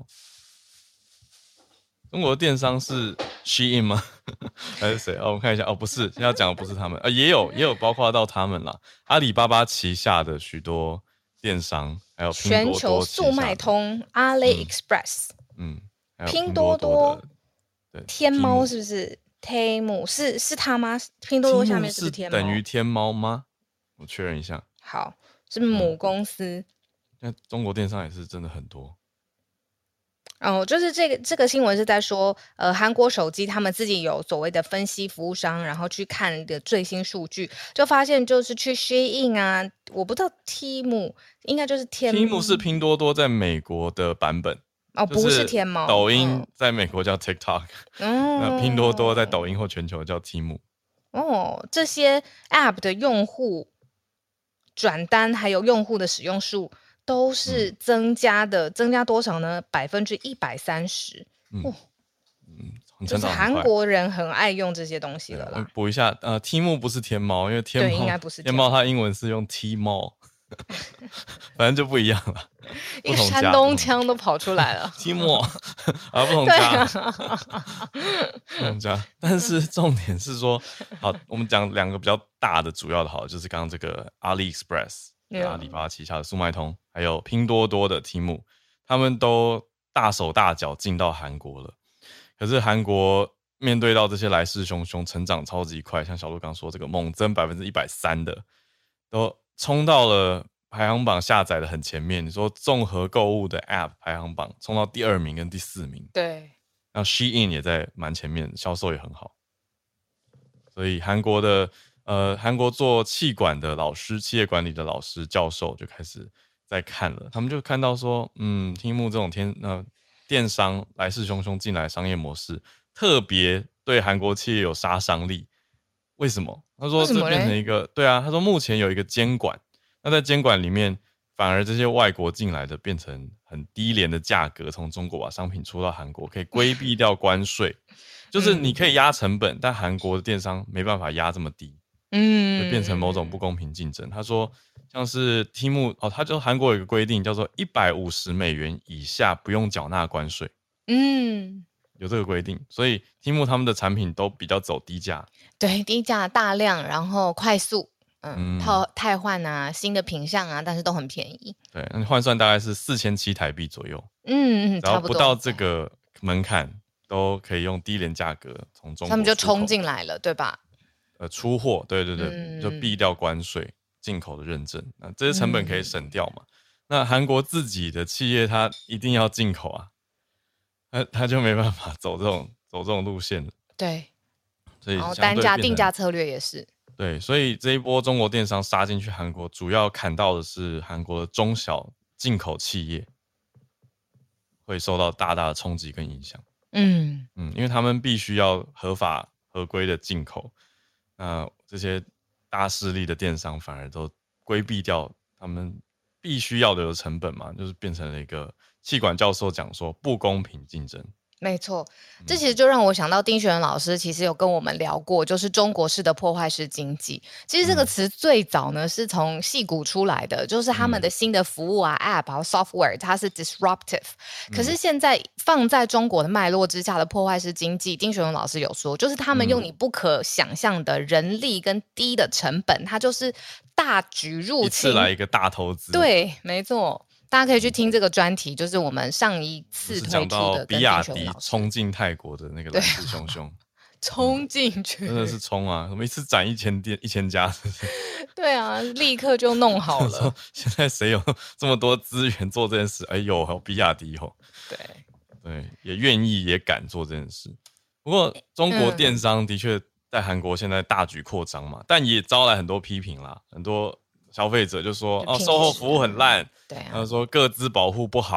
中国的电商是 Shein 吗？还是谁？哦，我们看一下，哦，不是，现在要讲的不是他们，啊，也有也有包括到他们啦。阿里巴巴旗下的许多电商，还有拼全多多球速卖通、阿里 Express、 嗯，还有拼拼多多多的，对， 天猫是不是 Temu 是是他吗？拼多多下面是不是天猫？ 等于天猫吗？我确认一下。 好，是母公司。 那中国电商也是真的很多。 哦，就是这个这个新闻是在说，呃，韩国手机他们自己有所谓的分析服务商，然后去看的最新数据，就发现就是去 Shein 啊，我不知道 Temu 应该就是天 Temu 是拼多多在美国的版本， 哦，不是天猫， 抖音在美国叫 TikTok，、嗯、那拼多多在抖音或全球叫 Temu。 哦，这些 App 的用户转单还有用户的使用数。都是增加的，嗯、增加多少呢？百分之一百三十。嗯， 嗯就是韩国人很爱用这些东西了啦。 补一下，呃 ，Temu 不是天猫，因为天猫对应该不是天猫，它英文是用 Tmall， 反正就不一样了。 一个山东腔都跑出来了。 Tmall 啊，不同家，不同家。但是重点是说，好，我们讲两个比较大的主要的，好，就是刚刚这个 AliExpress。阿里巴巴旗下的速卖通，还有拼多多的 Temu， 他们都大手大脚进到韩国了。可是韩国面对到这些来势汹汹、成长超级快，像小鹿刚说这个猛增百分之一百三的，都冲到了排行榜下载的很前面。你说综合购物的 App 排行榜冲到第二名跟第四名， 对。 然后 Shein 也在蛮前面，销售也很好。所以韩国的。呃，韩国做企管的老师、企业管理的老师、教授就开始在看了，他们就看到说，嗯，Temu 这种天呃电商来势汹汹进来商业模式，特别对韩国企业有杀伤力。为什么？他说这变成一个，对啊，他说目前有一个监管，那在监管里面，反而这些外国进来的变成很低廉的价格，从中国把商品出到韩国，可以规避掉关税，就是你可以压成本，但韩国的电商没办法压这么低。嗯，就变成某种不公平竞争。他说，像是 Temu 哦，他就韩国有一个规定，叫做一百五十美元以下不用缴纳关税。嗯，有这个规定，所以 Temu 他们的产品都比较走低价。 对，低价大量，然后快速，嗯，套汰换啊，新的品项啊，但是都很便宜。 对，那换算大概是四千七台币左右。 嗯嗯， 只要不到这个门槛，都可以用低廉价格从中国。 他们就冲进来了，对吧？ 呃，出货，对对对， 嗯、 就避掉关税、进口的认证，那这些成本可以省掉嘛？嗯、那韩国自己的企业，它一定要进口啊，它它就没办法走这种走这种路线了。 对， 所以然后单价定价策略也是。 对，所以这一波中国电商杀进去韩国，主要砍到的是韩国的中小进口企业，会受到大大的冲击跟影响。嗯嗯，因为他们必须要合法合规的进口。那这些大势力的电商反而都规避掉他们必须要的成本嘛，就是变成了一个企管教授讲说不公平竞争。 没错，这其实就让我想到丁学仁老师其实有跟我们聊过，就是中国式的破坏式经济。其实这个词最早呢是从矽谷出来的，就是他们的新的服务啊、App 还有 Software， 它是 disruptive。可是现在放在中国的脉络之下的破坏式经济，丁学仁老师有说，就是他们用你不可想象的人力跟低的成本，它就是大举入侵，一次来一个大投资。 对，没错。大家可以去听这个专题，就是我们上一次推出的比亚迪冲进泰国的那个来势汹汹， 冲进去、 嗯、真的是冲啊！我们一次攒一千店一千家， 对啊，立刻就弄好了。 现在谁有这么多资源做这件事？哎呦，有比亚迪哦， 对对，也愿意也敢做这件事。不过中国电商的确在韩国现在大举扩张嘛，但也招来很多批评啦，很多消费者就说哦，售后服务很烂， 对啊， 他说个资保护不好，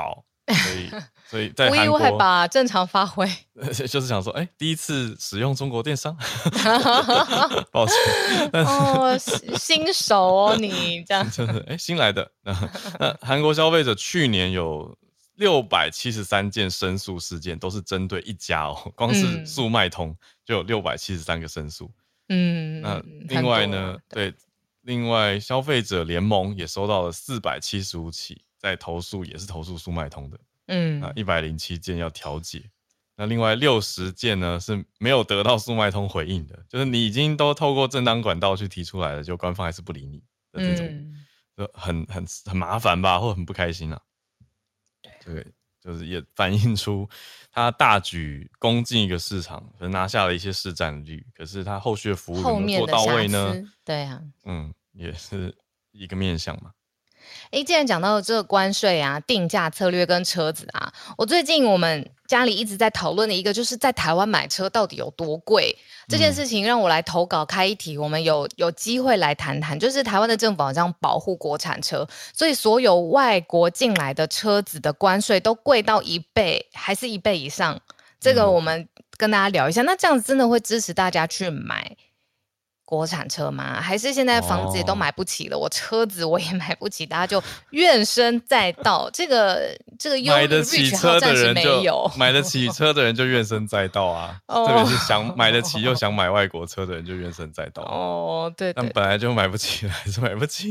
所以所以在不意韩国外吧，正常发挥。 就是想说，哎、欸，第一次使用中国电商，抱歉，但是哦，新手哦，你这样就是哎、欸、新来的。那韩国消费者去年有六百七十三件申诉事件，都是针对一家哦，光是速卖通就有六百七十三个申诉。 嗯， 那另外呢，对，另外消费者联盟也收到了四百七十五起在投诉，也是投诉速卖通的。嗯，那一百零七件要调解。那另外六十件呢是没有得到速卖通回应的，就是你已经都透过正当管道去提出来了，就官方还是不理你的这种，嗯、就很很很麻烦吧，或很不开心啊。对，就是也反映出他大举攻进一个市场，可能拿下了一些市占率，可是他后续的服务有没有做到位呢？ 对啊， 嗯，也是一个面向嘛。 哎，既然讲到这个关税啊、定价策略跟车子啊，我最近我们家里一直在讨论的一个，就是在台湾买车到底有多贵、嗯、这件事情，让我来投稿开一题，我们有有机会来谈谈。就是台湾的政府好像保护国产车，所以所有外国进来的车子的关税都贵到一倍，还是一倍以上。这个我们跟大家聊一下。嗯、那这样子真的会支持大家去买国产车吗？还是现在房子也都买不起了，哦、我车子我也买不起，大家就怨声载道。这个这个买得起车的人就买得起车的人就怨声载道啊，哦、特别是想买得起又想买外国车的人就怨声载道。哦，对, 对，但本来就买不起了，还是买不起，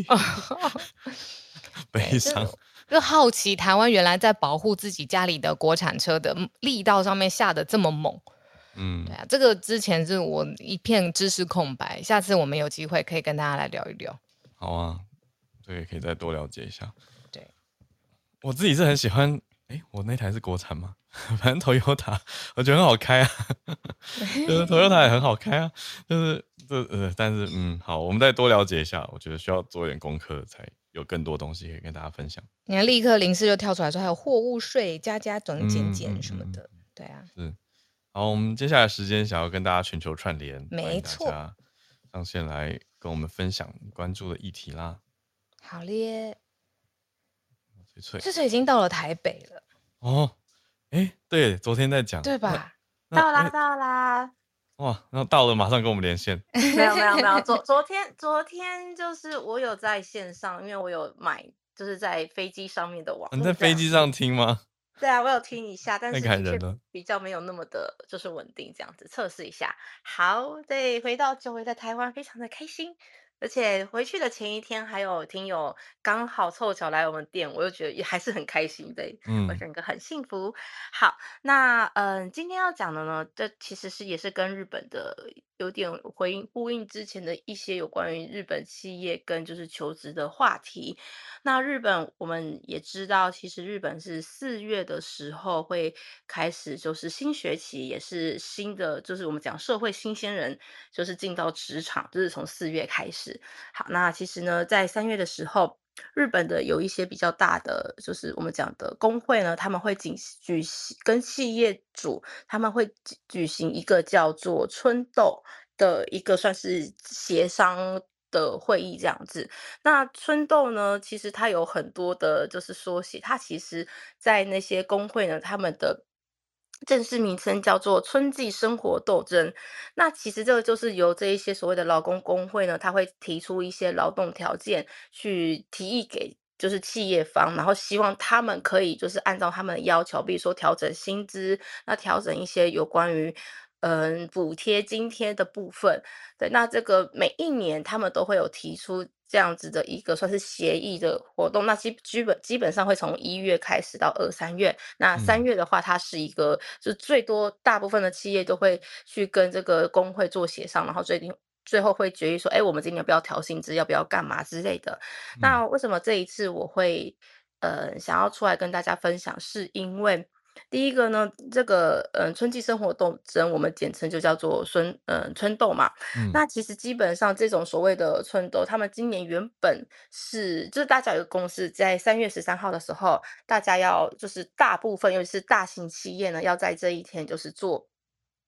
悲伤。 就好奇台湾原来在保护自己家里的国产车的力道上面下得这么猛。嗯，对啊，这个之前是我一片知识空白，下次我们有机会可以跟大家来聊一聊。 好啊，这个可以再多了解一下。 对， 我自己是很喜欢，哎，我那台是国产吗？反正 Toyota 我觉得很好开啊，就是 Toyota 也很好开啊，就是这呃，但是嗯，好，我们再多了解一下，我觉得需要做一点功课，才有更多东西可以跟大家分享。 你看，立刻临时就跳出来说，还有货物税加加总减减什么的，嗯嗯嗯、对啊， 是。好，我们接下来时间想要跟大家全球串联， 没错， 大家上线来跟我们分享关注的议题啦。 好咧， 翠翠， 翠翠已经到了台北了。 哦，哎，对，昨天在讲， 对吧？ 到啦，到啦。 哇，然后到了马上跟我们连线。 没有没有没有，昨昨天昨天就是我有在线上，因为我有买，就是在飞机上面的网。 你在飞机上听吗？ 对啊，我有听一下，但是的确比较没有那么的，就是稳定，这样子测试一下。好，对，回到久违的台湾，非常的开心。而且回去的前一天，还有听友刚好凑巧来我们店，我又觉得也还是很开心的，嗯，我整个很幸福。好，那嗯、呃，今天要讲的呢，这其实是也是跟日本的有点回应呼应之前的一些有关于日本企业跟就是求职的话题。那日本我们也知道，其实日本是四月的时候会开始，就是新学期，也是新的，就是我们讲社会新鲜人，就是进到职场，就是从四月开始。好，那其实呢，在三月的时候，日本的有一些比较大的，就是我们讲的工会呢，他们会举举行跟企业主，他们会举行一个叫做春斗的一个算是协商的会议这样子。那春斗呢，其实它有很多的，就是缩写，它其实在那些工会呢，他们的正式名称叫做春季生活斗争。那其实这个就是由这一些所谓的劳工工会呢，他会提出一些劳动条件去提议给就是企业方，然后希望他们可以就是按照他们的要求，比如说调整薪资，那调整一些有关于嗯补贴津贴的部分。对，那这个每一年他们都会有提出这样子的一个算是协议的活动，那基基本基本上会从一月开始到二三月。那三月的话，它是一个、嗯、就最多大部分的企业都会去跟这个工会做协商，然后最定最后会决议说，哎，我们今年要不要调薪资，要不要干嘛之类的。嗯、那为什么这一次我会呃想要出来跟大家分享，是因为第一个呢，这个嗯、呃、春季生活斗争，我们简称就叫做春嗯、呃、春斗嘛。嗯、那其实基本上这种所谓的春斗，他们今年原本是就是大家有个共识，在三月十三号的时候，大家要就是大部分尤其是大型企业呢，要在这一天就是做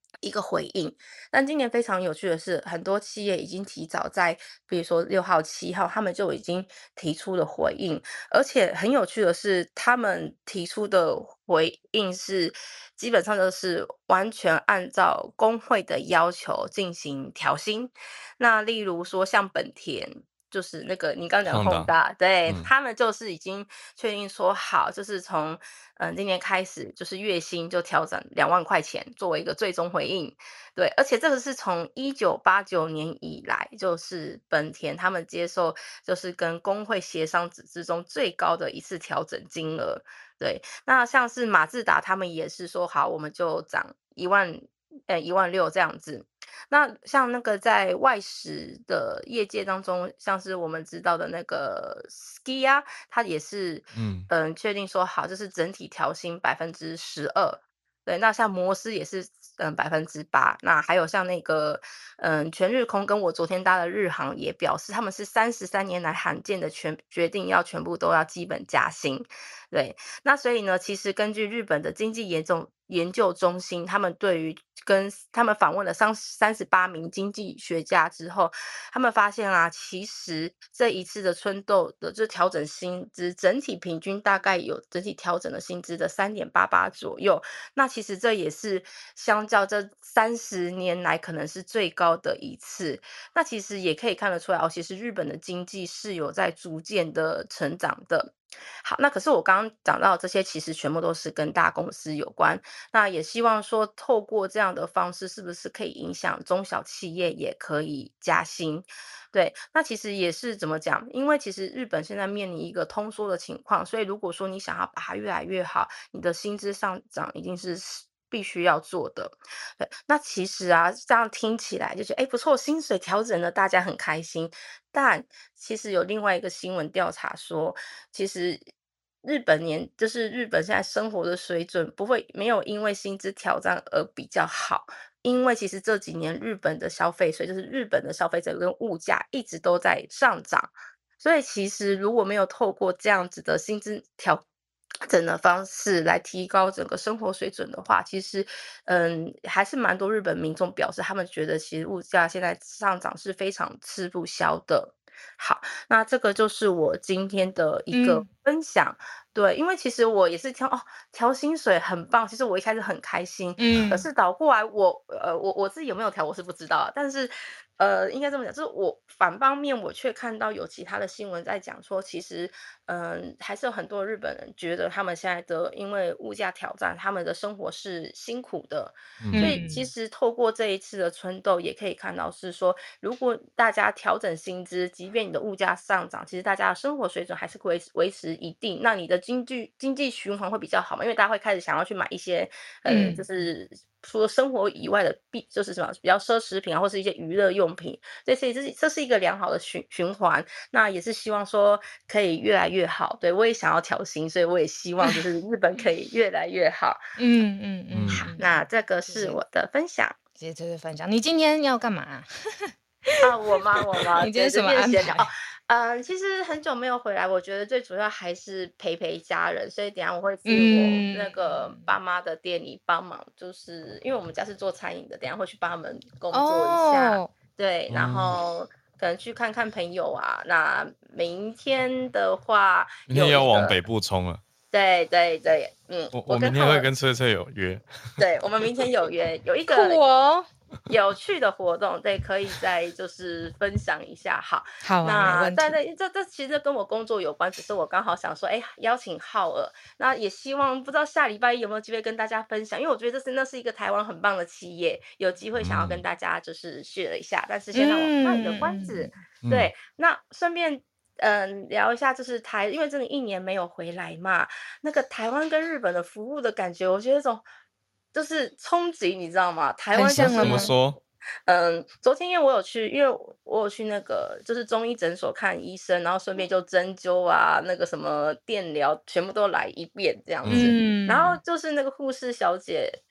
一个回应。但今年非常有趣的是，很多企业已经提早在，比如说六号、七号，他们就已经提出了回应，而且很有趣的是，他们提出的回应是基本上就是完全按照工会的要求进行调薪。那例如说像本田。就是那个你刚刚讲的 Honda， Honda，对， 嗯， 他们就是已经确定说好，就是从嗯、呃今年开始，就是月薪就调整两万块钱作为一个最终回应。对，而且这个是从一九八九年以来，就是本田他们接受就是跟工会协商之之中最高的一次调整金额。对，那像是马自达他们也是说好，我们就涨一万，呃一万六这样子。那像那个在外食的业界当中，像是我们知道的那个 Ski 啊，它也是嗯， 嗯确定说好，就是整体调薪百分之十二。对，那像摩斯也是嗯百分之八，那还有像那个嗯全日空跟我昨天搭的日航也表示，他们是三十三年来罕见的全决定要全部都要基本加薪。对，那所以呢，其实根据日本的经济研究研究中心，他们对于跟他们访问了三三十八名经济学家之后，他们发现啊，其实这一次的春斗的这调整薪资，整体平均大概有整体调整的薪资的三点八八左右。那其实这也是相较这三十年来可能是最高的一次。那其实也可以看得出来哦，其实日本的经济是有在逐渐的成长的。好，那可是我刚刚讲到的这些，其实全部都是跟大公司有关。那也希望说，透过这样的方式，是不是可以影响中小企业也可以加薪？对，那其实也是怎么讲？因为其实日本现在面临一个通缩的情况，所以如果说你想要把它越来越好，你的薪资上涨一定是必须要做的。对，那其实啊，这样听起来就觉得，哎，不错，薪水调整了，大家很开心。但其实有另外一个新闻调查说，其实日本年就是日本现在生活的水准不会没有因为薪资挑战而比较好，因为其实这几年日本的消费税，就是日本的消费者跟物价一直都在上涨。所以其实如果没有透过这样子的薪资调整的方式来提高整个生活水准的话，其实，嗯，还是蛮多日本民众表示，他们觉得其实物价现在上涨是非常吃不消的。好，那这个就是我今天的一个嗯分享。对，因为其实我也是挑哦，调薪水很棒，其实我一开始很开心，可嗯是倒过来我呃我我自己有没有调我是不知道啊，但是呃应该这么讲，就是我反方面我却看到有其他的新闻在讲说，其实嗯、还是有很多日本人觉得他们现在的因为物价挑战，他们的生活是辛苦的。所嗯， 以其嗯实透过这一次的春斗，也可以看到是说，如果大家调整薪资，即便你的物价上涨，其实大家的生活水准还是维持维持一定，那你的经济经济循环会比较好嘛？因为大家会开始想要去买一些呃，就嗯是除了生活以外的必就是什么比较奢侈品啊，或是一些娱乐用品，对，所以这是这是一个良好的循循环。那也是希望说可以越来越好。对，我也想要调薪，所以我也希望就是日本可以越来越好。 嗯嗯嗯嗯， 嗯那嗯， 这个谢谢是我的分享。 谢谢这次分享。你今天要干嘛？ 啊，我吗？我吗？对，就你今天什么是闲聊哦。 安排？ 嗯，其实很久没有回来，我觉得最主要还是陪陪家人，所以等一下我会去我那个嗯， 爸妈的店里帮忙，就是因为我们家是做餐饮的，等一下会去帮他们工作一下。 哦， 对，然嗯， 后可能去看看朋友啊。那明天的话明天也有一个， 要往北部冲了。 对对对，嗯， 我我明天我跟浩尔， 会跟翠翠有约。 对，我们明天有约，有一酷个哦！ 有趣的活动，对，可以再就是分享一下。好， 好啊，没问题。 那但对，这这其实跟我工作有关，只是我刚好想说，哎，邀请浩尔，那也希望不知道下礼拜一有没有机会跟大家分享，因为我觉得这是那是一个台湾很棒的企业，有机会想要跟嗯大家就是 share 一下，但是先让我卖个关子。 嗯嗯嗯， 对，那顺便。嗯，聊一下就是台，因为真的一年没有回来嘛，那个台湾跟日本的服务的感觉，我觉得这种就是冲击，你知道吗？台很湾就怎怎么像了吗？ 是说？ 嗯，昨天因为我有去，因为我有去那个就是中医诊所看医生，然后顺便就针灸啊，那个什么电疗，全部都来一遍这样子。 嗯然后嗯就是那个护士小姐，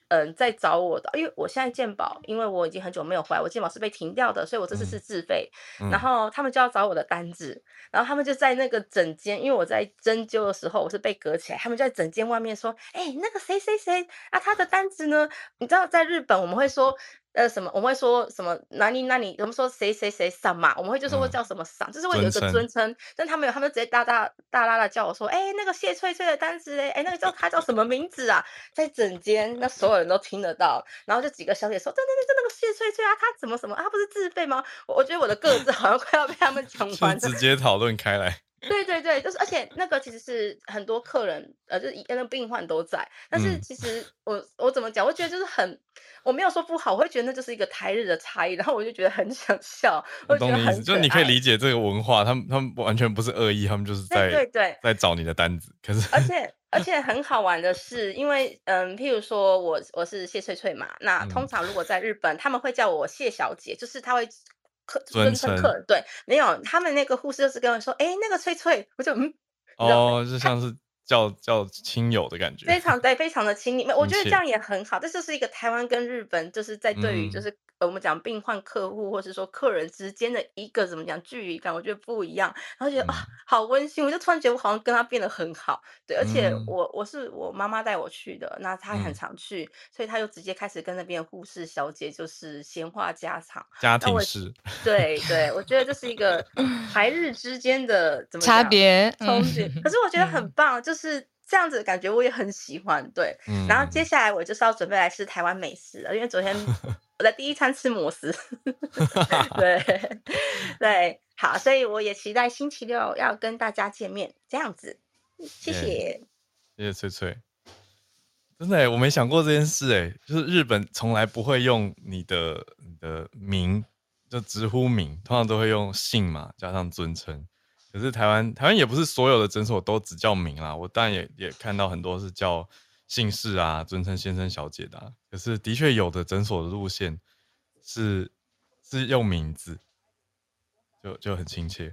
嗯在找我的，因为我现在健保，因为我已经很久没有回来，我健保是被停掉的，所以我这次是自费。 嗯然后他们就要找我的单子，然后他们就在那个诊间，因为我在针灸的时候我是被隔起来，他们就在诊间外面说：“哎、那个谁谁谁啊，他的单子呢？”你知道在日本我们会说。呃，什么？我们会说什么？哪里哪里？我们说谁谁谁上嘛？我们会就说会嗯叫什么上，就是会有一个尊称尊称。但他们有，他们就直接大大大大的叫我说：“哎、那个谢翠翠的单子哎，哎，那个叫他叫什么名字啊？”在整间，那所有人都听得到。然后就几个小姐说：“对对对，就那个谢翠翠啊，他怎么什么？啊他不是自费吗？”我我觉得我的个子好像快要被他们讲就完了。 直接讨论开来。 对对对，就是而且那个其实是很多客人，呃，就是那个病患都在，但是嗯其实我我怎么讲？我觉得就是很，我没有说不好，我会觉得那就是一个台日的差异，然后我就觉得很想笑， 我我就觉得懂你意思， 很可就是你可以爱。 理解这个文化，他们他们完全不是恶意，他们就是对在对对， 在找你的单子。可是而且而且很好玩的是，因为嗯，譬如说我我是谢翠翠嘛，那通嗯常如果在日本，他们会叫我谢小姐，就是他会客尊尊称称客人，对，没有，他们那个护士就是跟我说，哎，那个翠翠，我就嗯，你知道哦，就像是叫叫亲友的感觉， 非常对，非常的亲密。我亲切。 觉得这样也很好，这就是一个台湾跟日本就是在对于就嗯是呃我们讲病患客户或是说客人之间的一个怎么讲距离感，我觉得不一样。然后觉得啊嗯好温馨，我就突然觉得我好像跟他变得很好。对，而且嗯我我是我妈妈带我去的，那她很嗯， 常去，所以她又直接开始跟那边的护士小姐就是闲话家常。 家那我庭式。 对对，我觉得这是一个台日之间的怎么差讲别， 冲击， 嗯可是我觉得很嗯棒，就是这样子的感觉，我也很喜欢。对，然后接嗯， 下来我就是要准备来吃台湾美食了，因为昨天我的第一餐吃摩斯。对对，好，所以我也期待星期六要跟大家见面，这样子，谢耶谢。 谢谢翠翠。真的欸，我没想过这件事哎，就是日本从来不会用你的你的名，就直呼名，通常都会用姓嘛，加上尊称。可是台湾台湾也不是所有的诊所都只叫名啦，我当然也也看到很多是叫姓氏啊，尊称先生小姐的啊。可是的确有的诊所的路线是是用名字，就就很亲切。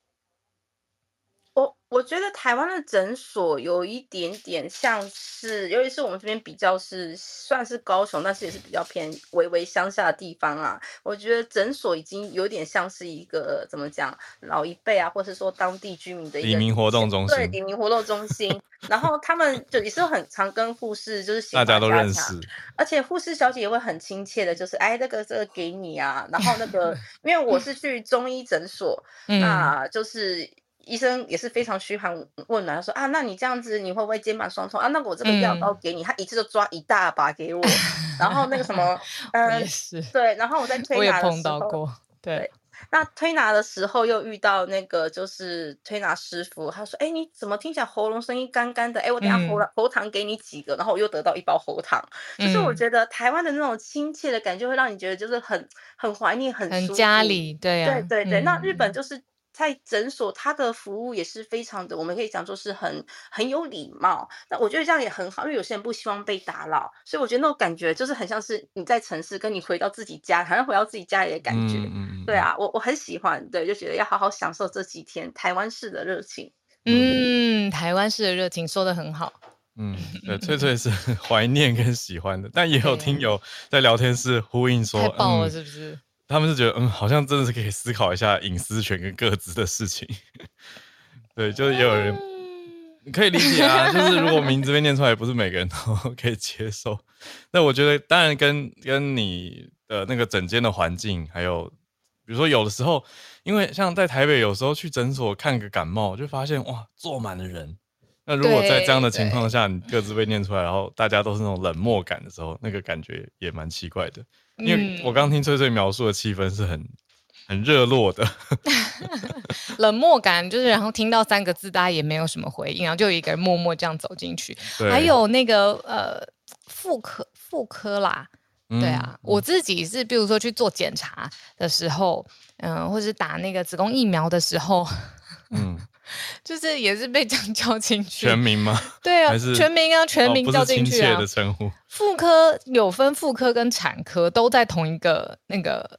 我我觉得台湾的诊所有一点点像是，尤其是我们这边比较是算是高雄，但是也是比较偏微微乡下的地方啊。我觉得诊所已经有点像是一个怎么讲，老一辈啊，或是说当地居民的一个黎明活动中对心， 黎明活动中心。然后他们就也是很常跟护士就是闲大家都话家常， 认识。 而且护士小姐也会很亲切的，就是哎，那个这个给你啊，然后那个因为我是去中医诊所， 嗯， 那就是医生也是非常嘘寒问暖，他说啊，那你这样子你会不会肩膀酸痛啊？那我这个药膏嗯， 给你，他一次就抓一大把给我，然后那个什么， 我呃， 也是， 对，然后我在我也推拿的碰时候， 到过，对， 对，那推拿的时候又遇到那个就是推拿师傅，他说：“哎，你怎么听起来喉咙声音干干的？哎，我等一下喉嗯喉糖给你几个。”然后我又得到一包喉糖。就是我嗯， 觉得台湾的那种亲切的感觉，会让你觉得就是很很怀念、很很舒服。 家里，对对呀， 对对，那日本嗯， 就是在诊所，它的服务也是非常的，我们可以讲说是很很有礼貌。那我觉得这样也很好，因为有些人不希望被打扰，所以我觉得那种感觉就是很像是你在城市，跟你回到自己家，好像回到自己家里的感觉。 嗯嗯嗯对啊，我我很喜欢，对，就觉得要好好享受这几天台湾式的热情。 嗯嗯，台湾式的热情说的很好， 嗯，对，翠翠是怀念跟喜欢的，但也有对听友在聊天室呼应说， 太爆了， 嗯， 是不是？ 他们是觉得，嗯，好像真的是可以思考一下隐私权跟个资的事情。对，就是也有人嗯， 可以理解啊，就是如果名字被念出来，不是每个人都可以接受。那我觉得，当然跟跟你的那个诊间的环境，还有比如说有的时候，因为像在台北，有时候去诊所看个感冒，就发现哇，坐满了人。那如果在这样的对情况对， 下，你各自被念出来，然后大家都是那种冷漠感的时候，那个感觉也蛮奇怪的。因为我刚嗯， 听翠翠描述的气氛是很很热络的。 冷漠感就是，然后听到三个字，大家也没有什么回应，然后就有一个人默默这样走进去。还对， 有那个呃，妇科妇科啦，对嗯啊，我嗯自己是，比如说去做检查的时候，嗯、或是打那个子宫疫苗的时候， 嗯， 就是也是被这样叫进去。 全名吗？ 对啊， 还是全名啊，全哦，不名叫是亲切进去啊。 的称呼？ 妇科有分妇科跟产科，都在同一个那个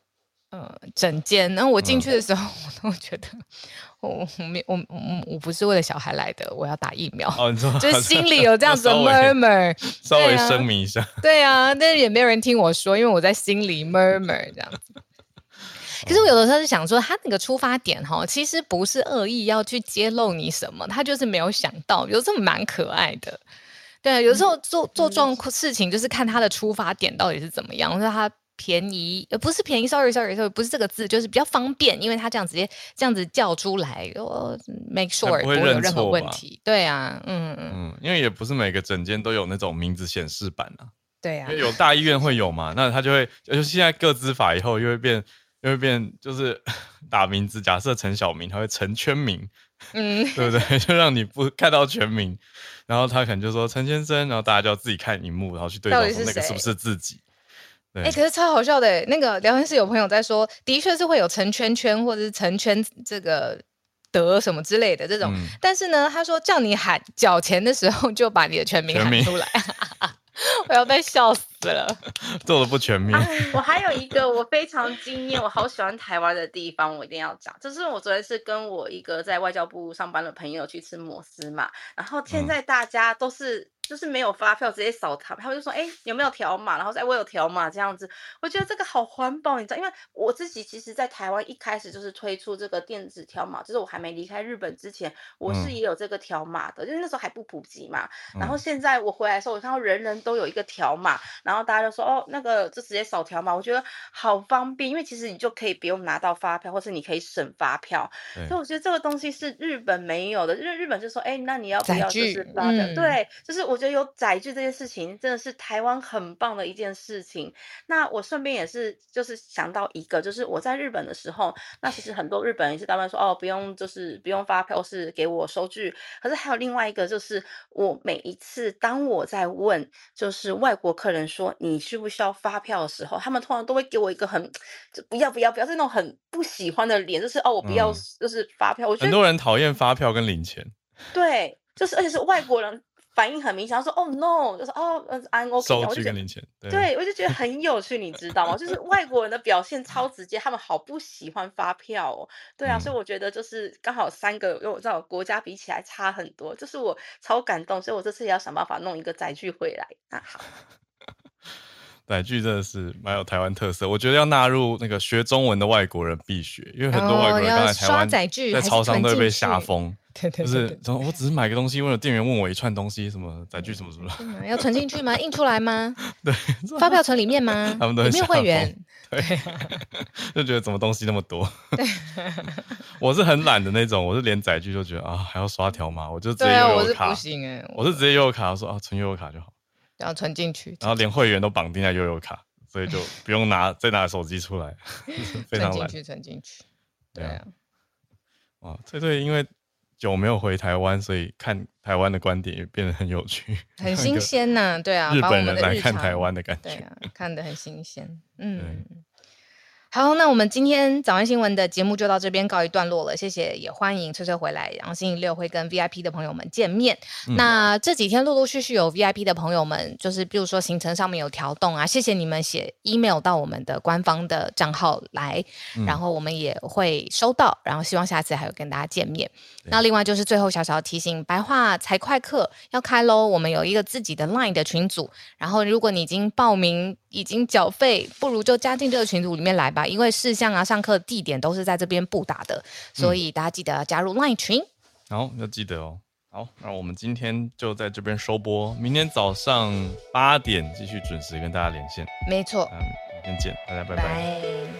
呃诊间，然后我进去的时候，我都觉得我我没我我我不是为了小孩来的，我要打疫苗。 哦，你说就是心里有这样子的 murmur， 稍微声明一下。 对啊，但是也没有人听我说，因为我在心里 murmur 这样子。可是我有的时候是想说，他那个出发点哈，其实不是恶意要去揭露你什么，他就是没有想到，有时候蛮可爱的。对，有时候做做这种事情，就是看他的出发点到底是怎么样，或者他便宜，呃，不是便宜 ，sorry sorry sorry，不是这个字，就是比较方便，因为他这样直接这样子叫出来，我 make sure 不会有任何问题。对啊，嗯嗯，因为也不是每个诊间都有那种名字显示板啊。 对啊， 因为有大医院会有嘛，那他就会，就是现在个资法以后又会变。又会变，就是打名字，假设陈小明，他会陈圈名，嗯，对不对？就让你不看到全名，然后他可能就说陈先生，然后大家就要自己看荧幕，然后去对照说那个是不是自己。 哎、欸，可是超好笑的，那个聊天室有朋友在说，的确是会有陈圈圈或者是陈圈这个德什么之类的这种，嗯、但是呢，他说叫你喊缴钱的时候就把你的全名喊出来。我要被笑死了， 做的不全面、啊。 我还有一个我非常惊艳，我好喜欢台湾的地方，我一定要讲。就是我昨天是跟我一个在外交部上班的朋友去吃摩斯嘛，然后现在大家都是、嗯、就是没有发票直接扫他，他们就说哎、欸、有没有条码，然后说哎我有条码这样子。我觉得这个好环保，你知道，因为我自己其实在台湾一开始就是推出这个电子条码，就是我还没离开日本之前，我是也有这个条码的，嗯、就是那时候还不普及嘛。然后现在我回来的时候，我看到人人都有一个条码，然后大家就说哦，那个就直接扫条码，我觉得好方便，因为其实你就可以不用拿到发票，或是你可以省发票。所以我觉得这个东西是日本没有的，日日本就说，哎，那你要不要就是发票？嗯、对，就是我觉得有载具这件事情真的是台湾很棒的一件事情。那我顺便也是就是想到一个，就是我在日本的时候，那其实很多日本人是他们说哦，不用就是不用发票，是给我收据。可是还有另外一个，就是我每一次当我在问就是外国客人说你需不需要发票的时候，他们通常都会给我一个很就不要不要不要是那种很不喜欢的脸，就是哦我不要、嗯、就是发票。我觉得很多人讨厌发票跟零钱。 对，就是而且是外国人反应很明显，他说哦 no， 就是哦 I'm OK， 收据跟零钱。 对，对我就觉得很有趣，你知道吗？就是外国人的表现超直接，他们好不喜欢发票哦。对啊，嗯、所以我觉得就是刚好三个，因为我知道国家比起来差很多，就是我超感动，所以我这次也要想办法弄一个载具回来。那好。 载具真的是蛮有台湾特色，我觉得要纳入那个学中文的外国人必学，因为很多外国人刚才台湾在超商都会被吓疯，就是我只是买个东西，为了店员问我一串东西，什么载具什么什么， 要存进去吗？印出来吗？ 对， 发票存里面吗？ 他们都有没有会员？ 对，就觉得怎么东西那么多。对，我是很懒的那种，我是连载具都觉得啊还要刷条码，我就直接悠游卡， 我是不行哎、欸， 我是直接悠游卡，我说啊存悠游卡就好。 然后存进去， 然后连会员都绑定在悠游卡，所以就不用拿再拿手机出来，非常懒。 存进去，存进去。对啊， 哇，这对因为久没有回台湾，所以看台湾的观点也变得很有趣， 很新鲜呐、啊。对啊， 日本人来看台湾的感觉， 对啊，看得很新鲜。嗯。好，那我们今天早安新闻的节目就到这边告一段落了，谢谢，也欢迎翠翠回来，然后星期六会跟 V I P 的朋友们见面。嗯、那这几天陆陆续续有 V I P 的朋友们，就是比如说行程上面有调动啊，谢谢你们写 email 到我们的官方的账号来，嗯、然后我们也会收到，然后希望下次还有跟大家见面。那另外就是最后小小提醒，白话财会课要开咯，我们有一个自己的 Line 的群组，然后如果你已经报名已经缴费，不如就加进这个群组里面来吧。因为事项啊、上课地点都是在这边布打的，所以大家记得要加入 LINE 群。 好、嗯，要记得哦。好，那我们今天就在这边收播，明天早上八点继续准时跟大家连线。 没错， 嗯，明天见，大家拜拜。 拜。